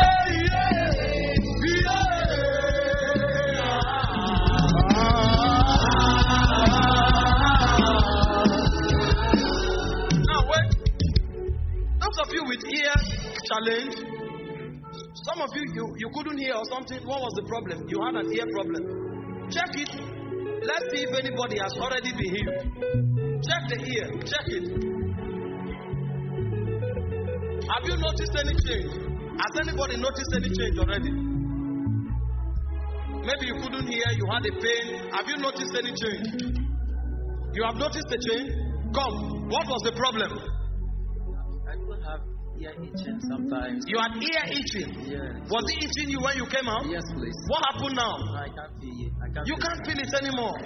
yeah, yeah. Now wait. Those of you with ear challenge, some of you, you you couldn't hear or something. What was the problem? You had an ear problem. Check it. Let's see if anybody has already been healed. Check the ear. Check it. Have you noticed any change? Has anybody noticed any change already? Maybe you couldn't hear, you had a pain. Have you noticed any change? You have noticed the change? Come. What was the problem? I do have ear itching sometimes. You had ear itching. Yes. Was it itching you when you came out? Yes, please. What happened now? I can't feel it. I can't You feel can't feel it anymore.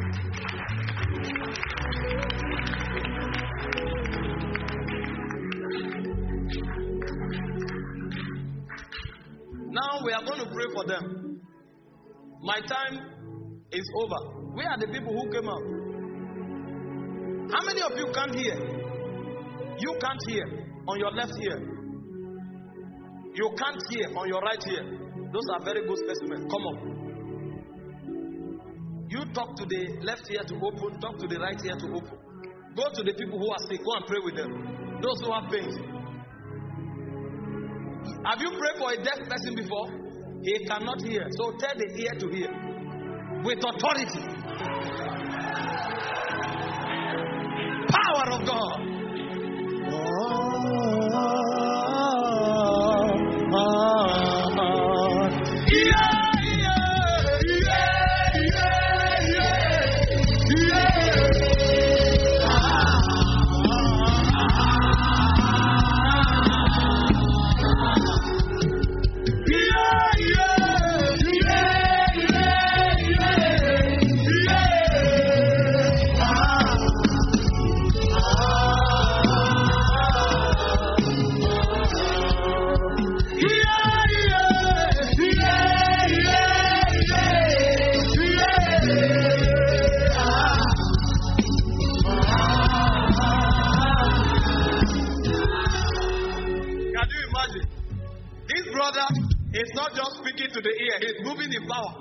Now we are going to pray for them. My time is over. We are the people who came out. How many of you can't hear? You can't hear on your left ear. You can't hear on your right ear. Those are very good specimens. Come on. You talk to the left ear to open, talk to the right ear to open. Go to the people who are sick, go and pray with them. Those who have pains. Have you prayed for a deaf person before? He cannot hear. So tell the ear to hear. With authority. Power of God. It's not just speaking to the ear, he's moving in power.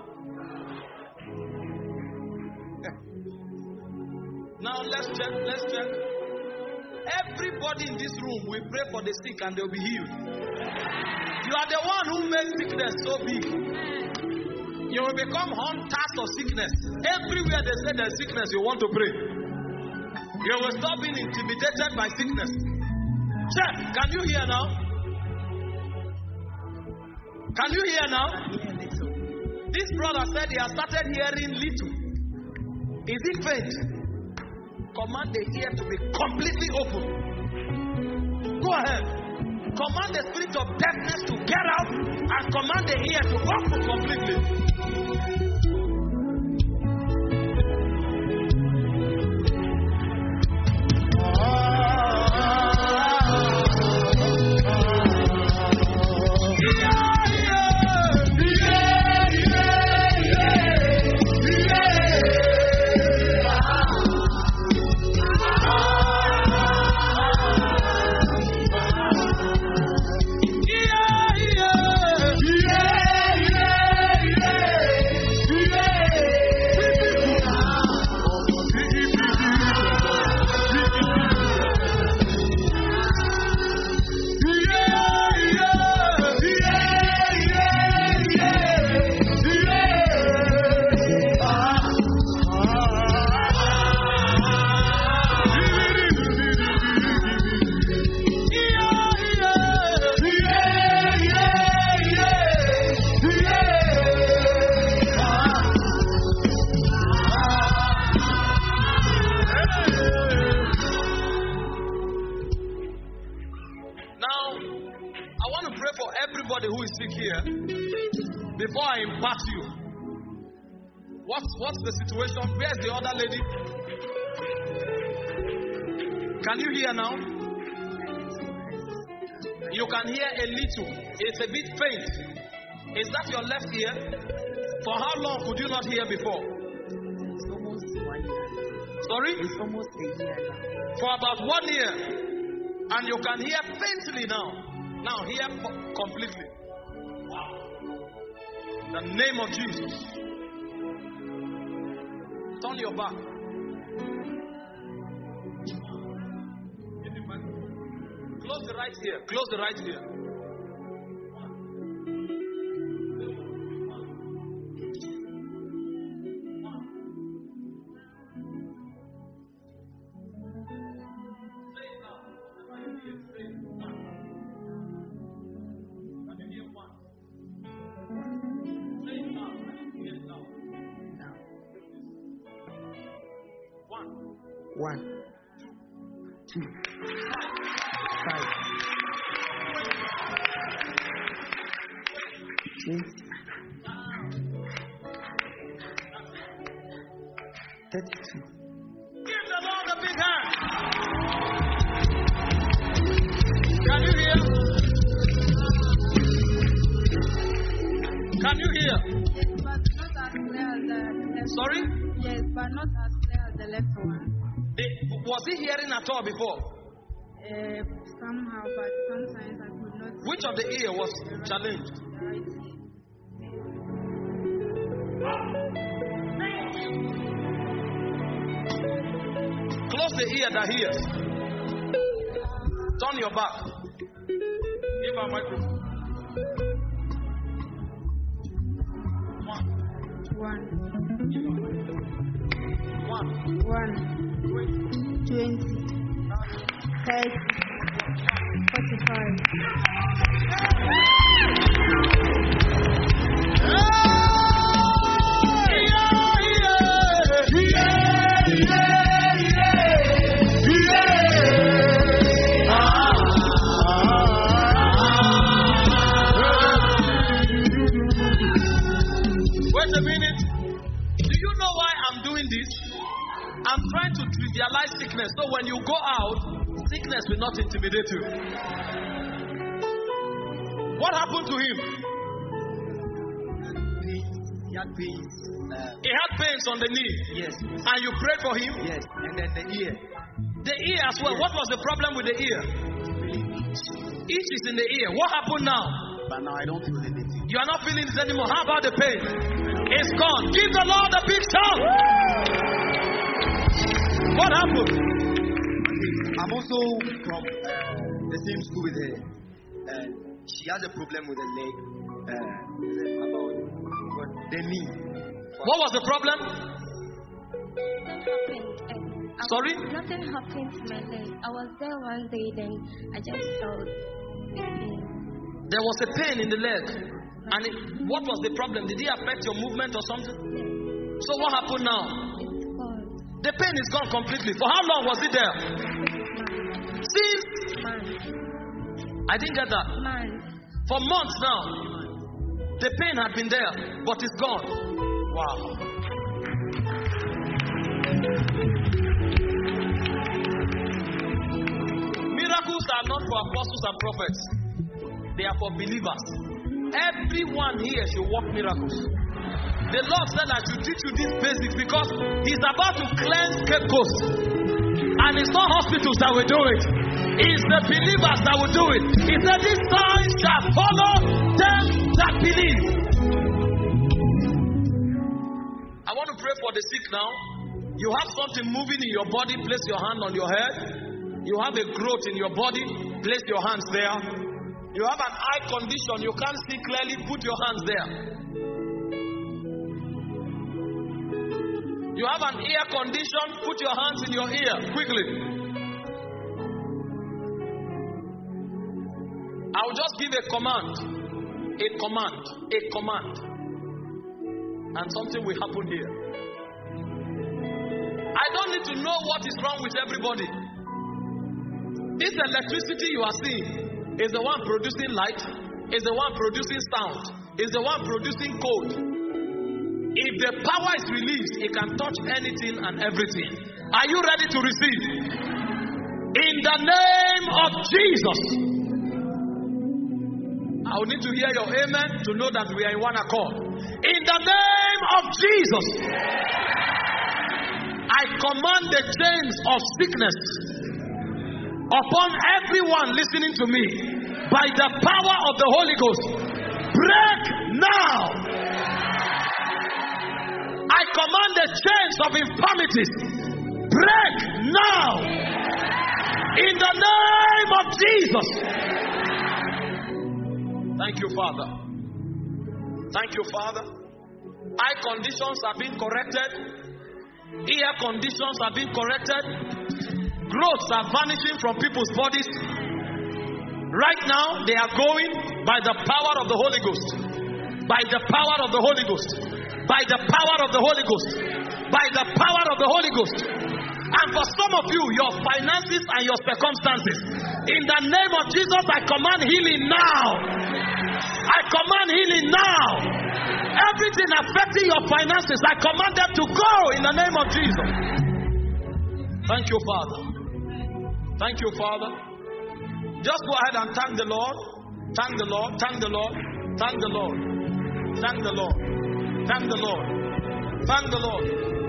Now let's check, let's check. Everybody in this room will pray for the sick and they'll be healed. You are the one who made sickness so big. You will become hunters of sickness. Everywhere they say there's sickness, you want to pray. You will stop being intimidated by sickness. Check, can you hear now? Can you hear now? This brother said he has started hearing little. Is it faith? Command the ear to be completely open. Go ahead. Command the spirit of deafness to get out and command the ear to open completely. I impart you, what's, what's the situation? Where's the other lady? Can you hear now? You can hear a little. It's a bit faint. Is that your left ear? For how long could you not hear before? It's almost one year. Sorry? It's almost a year now. For about one year. And you can hear faintly now. Now hear completely. Wow. The name of Jesus. Turn your back. Close the right ear. Close the right ear. One, two, five, twenty, thirty-two. Give the Lord a big hand. Can you hear? Can you hear? Yes, but not as clear as the left. Sorry? Yes, but not as clear as the left one. The, was he hearing at all before? Uh, somehow, but sometimes I could not. Which of the ear was challenged? The right ear. Close the ear that hears. Turn your back. Give her microphone. One. One, One. one, twenty, thirty, forty-five. Wait a minute. Do you know why I'm doing this? I'm trying to trivialize sickness so when you go out, sickness will not intimidate you. What happened to him? He had pains. Uh, He had pains on the knee. yes, And you prayed for him? yes. And then the ear. The ear as well. What was the problem with the ear? Each is in the ear. What happened now? But now I don't feel anything. You are not feeling this anymore. How about the pain? It's gone. Give the Lord a big shout. What happened? I'm also from uh, the same school with her. And she has a problem with her leg. Uh, about what, the knee. What was the problem? Nothing happened. Um, I Sorry? was- Nothing happened to my leg. I was there one day, then I just felt the pain. There was a pain in the leg. And it, what was the problem? Did it affect your movement or something? So what happened now? It's gone. The pain is gone completely. For how long was it there? Since? Man, I didn't get that. man. For months now. The pain had been there, but it's gone. Wow. Miracles are not for apostles and prophets. They are for believers. Everyone here should work miracles. The Lord said I should teach you these basics because He's about to cleanse scapegoats. And it's not hospitals that will do it. It's the believers that will do it. He said these signs shall follow them that believe. I want to pray for the sick now. You have something moving in your body, place your hand on your head. You have a growth in your body, place your hands there. You have an eye condition, you can't see clearly, put your hands there. You have an ear condition, put your hands in your ear, quickly. I will just give a command, a command, a command, and something will happen here. I don't need to know what is wrong with everybody. This electricity you are seeing is the one producing light, is the one producing sound. is the one producing code. If the power is released, it can touch anything and everything. Are you ready to receive? In the name of Jesus. I will need to hear your amen to know that we are in one accord. In the name of Jesus, I command the chains of sickness upon everyone listening to me by the power of the Holy Ghost. Break now. I command the chains of infirmities. Break now. In the name of Jesus. Thank you, Father. Thank you, Father. Eye conditions are being corrected. Ear conditions are being corrected. Growths are vanishing from people's bodies. Right now, they are going by the power of the Holy Ghost. By the power of the Holy Ghost. By the power of the Holy Ghost. By the power of the Holy Ghost. And for some of you, your finances and your circumstances, in the name of Jesus, I command healing now. I command healing now. Everything affecting your finances, I command them to go in the name of Jesus. Thank you, Father. Thank you, Father. Just go ahead and thank the Lord. Thank the Lord. Thank the Lord. Thank the Lord. Thank the Lord. Thank the Lord. Thank the Lord.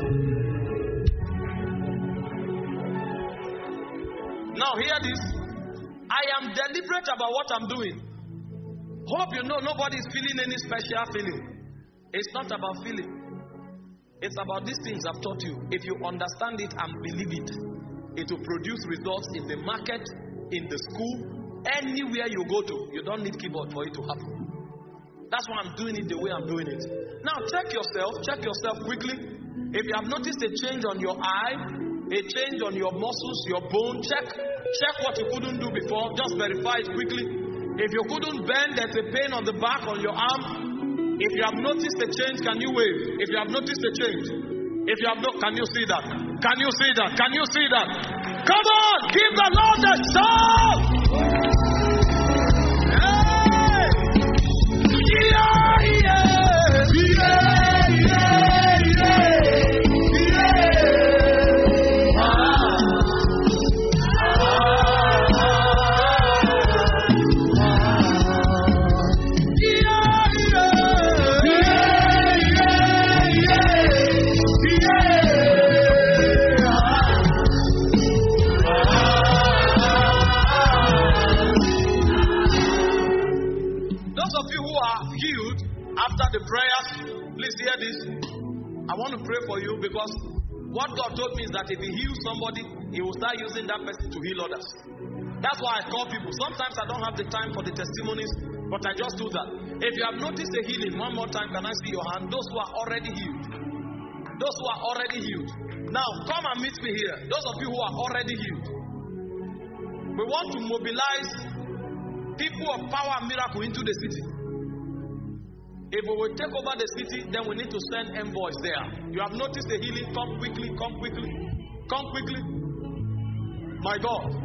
Now hear this. I am deliberate about what I'm doing. Hope you know nobody is feeling any special feeling. It's not about feeling. It's about these things I've taught you. If you understand it and believe it, it will produce results in the market, in the school, anywhere you go to. You don't need keyboard for it to happen. That's why I'm doing it the way I'm doing it. Now check yourself. Check yourself quickly. If you have noticed a change on your eye, a change on your muscles, your bone, check. Check what you couldn't do before. Just verify it quickly. If you couldn't bend, there's a pain on the back, on your arm. If you have noticed a change, can you wave? If you have noticed a change. If you have no, can you see that? Can you see that? Can you see that? Come on, give the Lord a shout! Hey! Yeah, yeah, yeah, yeah, yeah, yeah. After the prayers, please hear this. I want to pray for you because what God told me is that if He heals somebody, He will start using that person to heal others. That's why I call people. Sometimes I don't have the time for the testimonies, but I just do that. If you have noticed a healing, one more time, can I see your hand? Those who are already healed. Those who are already healed. Now, come and meet me here. Those of you who are already healed. We want to mobilize people of power and miracle into the city. If we will take over the city, then we need to send envoys there. You have noticed the healing. Come quickly, come quickly, come quickly. My God.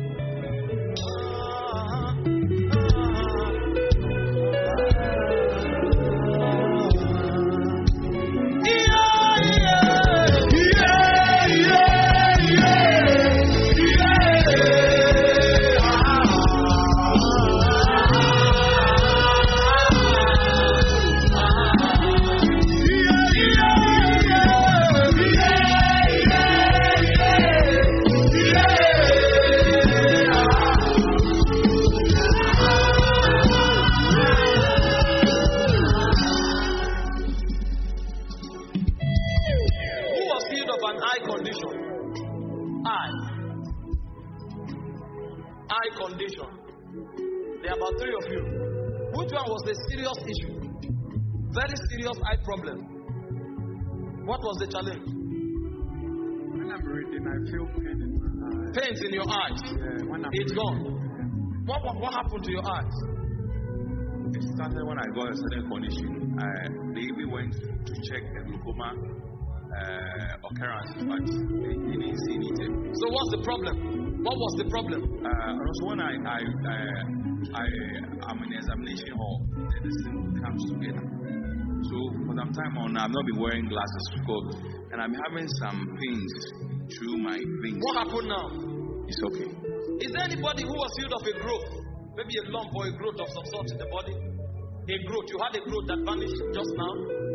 Problem. What was the challenge? When I'm reading, I feel pain in my eyes. Pains in your eyes. Yeah, when I'm it's reading, gone. Yeah. What, what what happened to your eyes? It started when I got a certain condition. I, they even went to check the glaucoma. uh, occurrence, but they didn't see anything. So what's the problem? What was the problem? Uh, also, when I I I, I am in examination hall, then this thing comes together. So for some time on, I've not been wearing glasses, because, and I'm having some pains through my veins. What happened now? It's okay. Is there anybody who was healed of a growth? Maybe a lump or a growth of some sort in the body? A growth. You had a growth that vanished just now?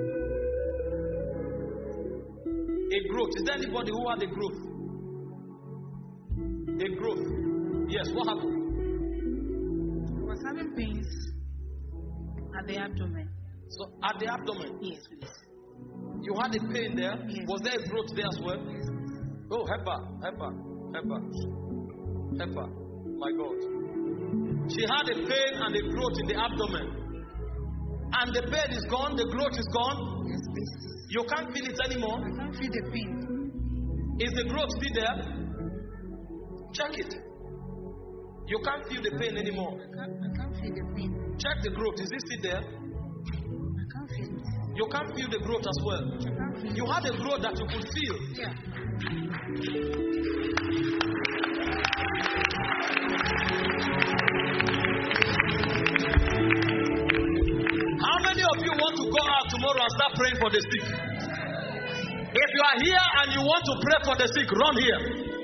A growth. Is there anybody who had a growth? A growth. Yes, what happened? I was having pains at the abdomen. So, at the abdomen? Yes, please. You had a pain there? Yes. Was there a growth there as well? Yes. Oh, help her, help her, help her. Help her. My God. She had a pain and a growth in the abdomen. And the pain is gone, the growth is gone. Yes, please. You can't feel it anymore. I can't feel the pain. Is the growth still there? Check it. You can't feel the pain anymore. I can't, I can't feel the pain. Check the growth. Is it still there? I can't feel it. You can't feel the growth as well. I can't feel You it. had a growth that you could feel. Yeah. How many of you want to go out tomorrow and start praying for the sick? If you are here and you want to pray for the sick, run here.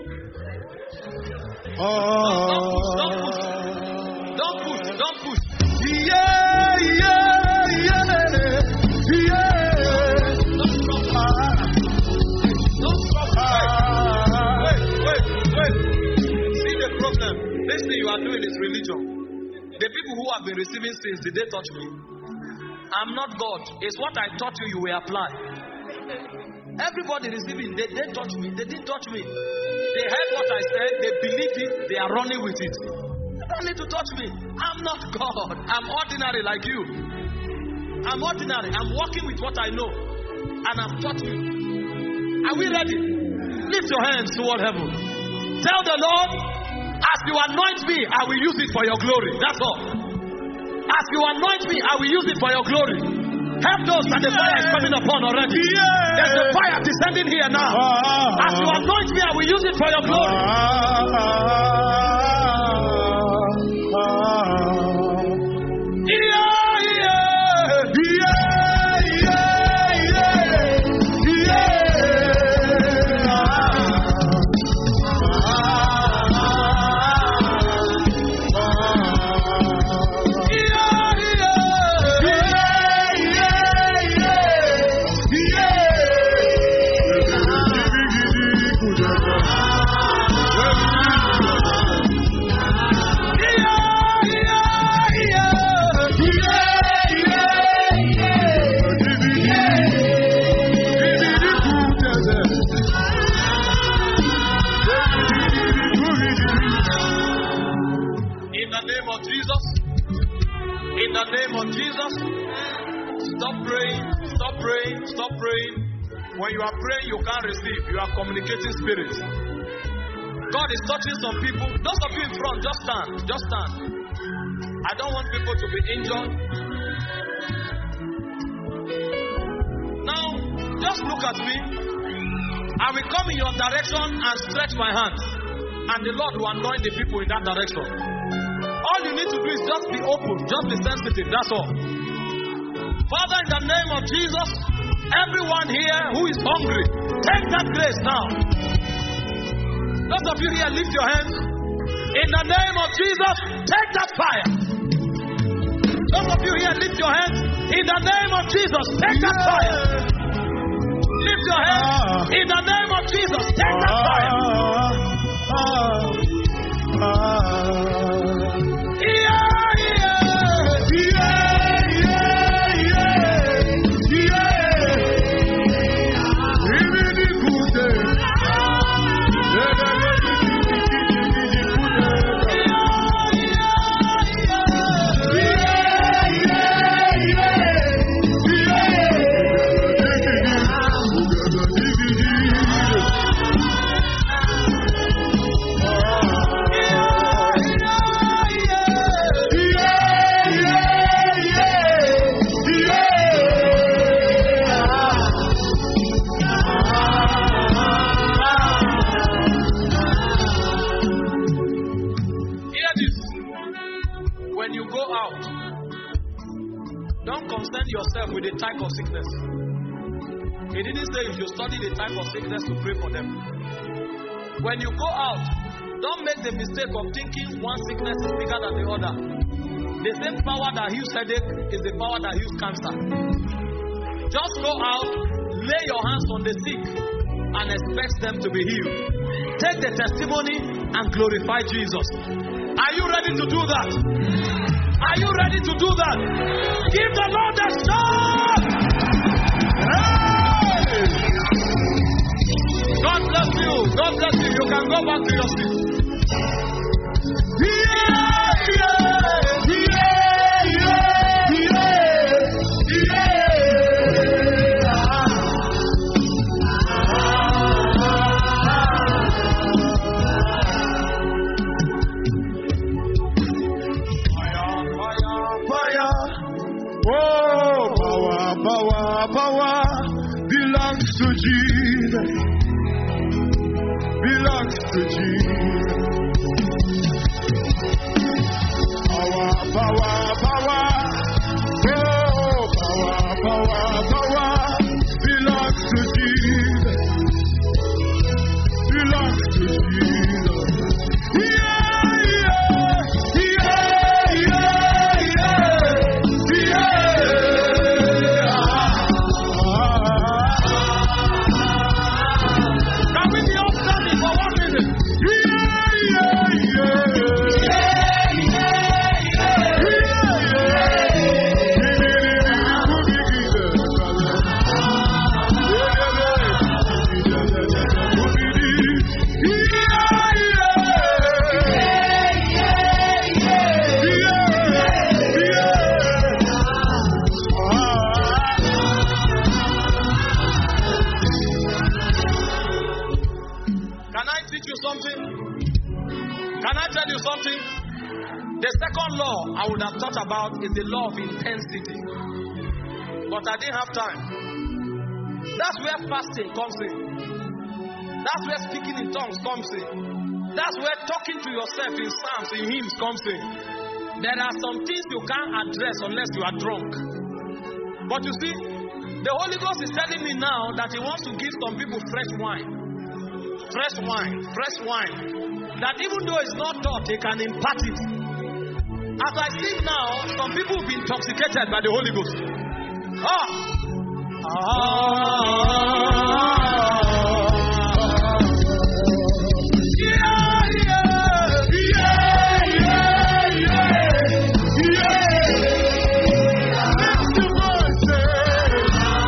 Don't push, don't push. Don't push, don't push. Yeah, yeah, yeah, yeah. Don't stop. Don't stop. Wait, wait, wait. See the problem. This thing you are doing is religion. The people who have been receiving sins, did they touch me? I'm not God. It's what I taught you, you will apply. Everybody receiving, they didn't touch me. They didn't touch me. They heard what I said. They believed it. They are running with it. You don't need to touch me. I'm not God. I'm ordinary like you. I'm ordinary. I'm working with what I know. And I've taught you. Are we ready? Lift your hands toward heaven. Tell the Lord, as you anoint me, I will use it for your glory. That's all. As you anoint me, I will use it for your glory. Help those that the fire is coming upon already. There's the fire descending here now. As you anoint me, I will use it for your glory. Yeah, yeah, yeah, yeah, In the name of Jesus, stop praying, stop praying, stop praying. When you are praying, you can't receive. You are communicating spirits. God is touching some people. Those of you in front, just stand. Just stand. I don't want people to be injured. Now, just look at me. I will come in your direction and stretch my hand. And the Lord will anoint the people in that direction. All you need to do is just be open, just be sensitive, that's all. Father, in the name of Jesus, everyone here who is hungry, take that grace now. Those of you here, lift your hands. In the name of Jesus, take that fire. Those of you here, lift your hands. In the name of Jesus, take that fire. Lift your hands. In the name of Jesus, take that fire. type of sickness. He didn't say you should study the type of sickness to pray for them. When you go out, don't make the mistake of thinking one sickness is bigger than the other. The same power that heals headache is the power that heals cancer. Just go out, lay your hands on the sick, and expect them to be healed. Take the testimony and glorify Jesus. Are you ready to do that? Are you ready to do that? Give the Lord a shout! Hey! God bless you. God bless you. You can go back to your seat. Yeah, yeah, yeah, yeah, yeah, yeah. Oh, power, power, power belongs to Jesus. Belongs to Jesus. Power, power, power. Oh, power, power, power belongs to Jesus. Belongs to Jesus. Yeah, yeah, yeah, yeah, yeah, yeah. Can we be upstanding for one minute? Yeah, yeah, yeah, yeah, yeah, Can I teach you something? Can I tell you something? The second law I would have thought about is the law of intensity. But I didn't have time. That's where fasting comes in. That's where speaking in tongues comes in. That's where talking to yourself in psalms, in hymns comes in. There are some things you can't address unless you are drunk. But you see, the Holy Ghost is telling me now that He wants to give some people fresh wine. Fresh wine, fresh wine. That even though it's not taught, they can impart it. As I speak now, some people will be intoxicated by the Holy Ghost. Ah! Ah! Yeah, yeah, yeah, yeah, yeah, yeah. Lift your voices.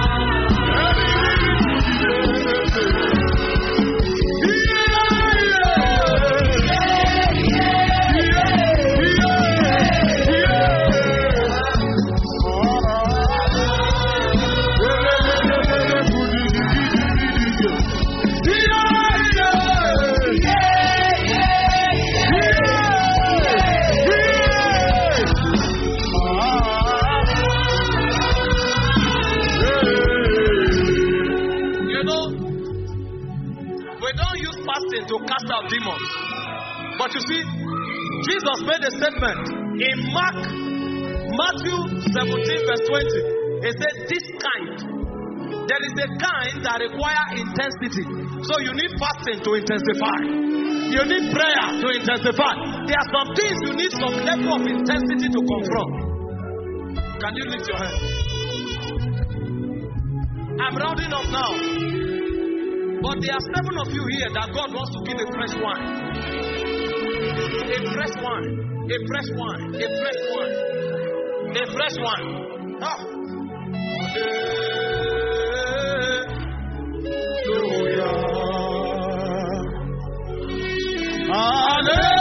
To cast out demons. But you see, Jesus made a statement in Mark, Matthew seventeen verse twenty. He said, this kind, there is a kind that require intensity. So you need fasting to intensify. You need prayer to intensify. There are some things you need some level of intensity to confront. Can you lift your hand? I'm rounding up now. But there are seven of you here that God wants to give a fresh wine. A fresh wine. A fresh wine. A fresh wine. A fresh wine. Ah. Hallelujah. Hallelujah.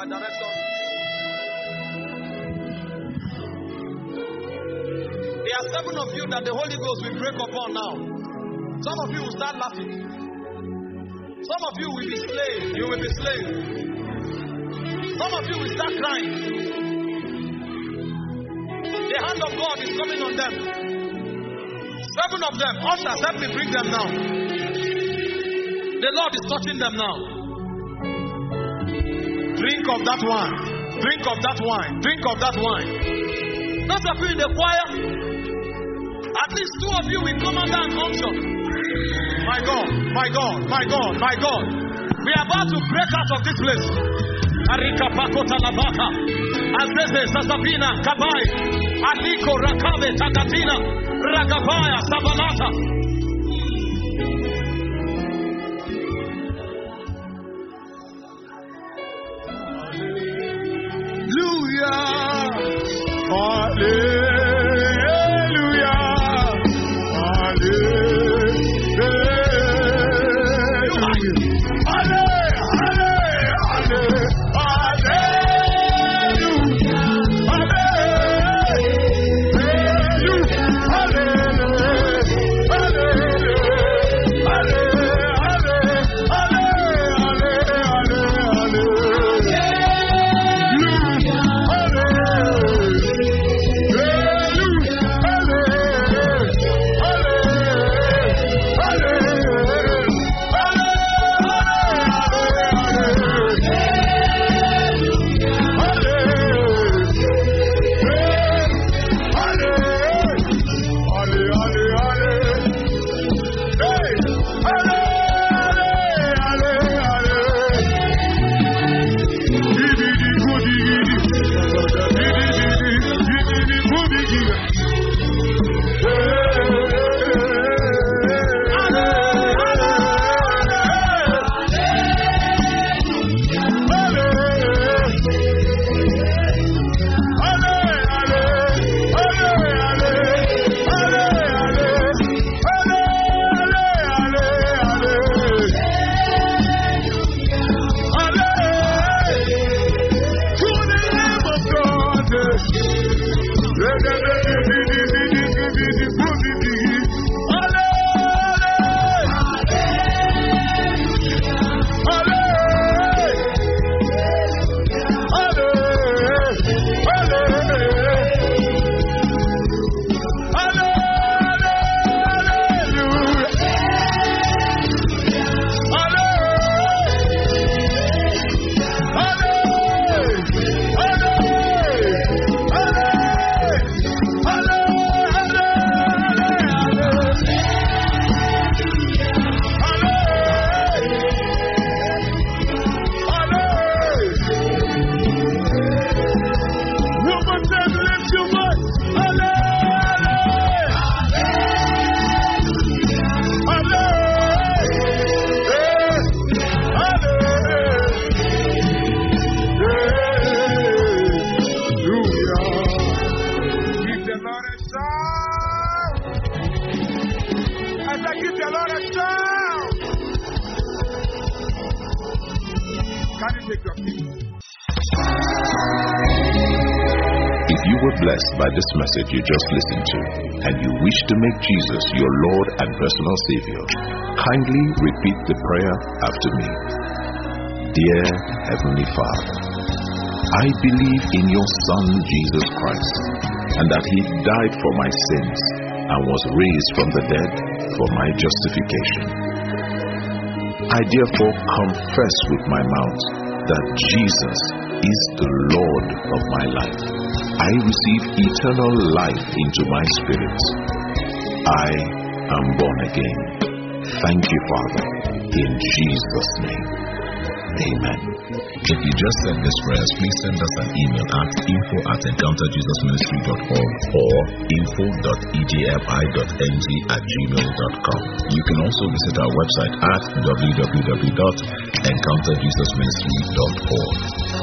my director. There are seven of you that the Holy Ghost will break upon now. Some of you will start laughing. Some of you will be slain. You will be slain. Some of you will start crying. The hand of God is coming on them. Seven of them. Ushers, help me bring them now. The Lord is touching them now. Drink of that wine. Drink of that wine. Drink of that wine. Those of you in the choir, at least two of you will come under an unction. My God, my God, my God, my God. We are about to break out of this place. Arika Pakota Lavaka. Azeze Sasabina Kabai. Aliko Rakabe Takatina. Ragabaya Sabalata. Hallelujah. Hallelujah. If you were blessed by this message you just listened to, and you wish to make Jesus your Lord and personal Savior, kindly repeat the prayer after me. Dear Heavenly Father, I believe in your Son Jesus Christ, and that He died for my sins and was raised from the dead for my justification. I therefore confess with my mouth that Jesus is the Lord of my life. I receive eternal life into my spirit. I am born again. Thank you, Father, in Jesus' name. Amen. If you just said this prayers, please send us an email at info at encounter jesus ministry dot org or info dot e j f i dot n g at gmail dot com. You can also visit our website at w w w dot encounter jesus ministry dot org.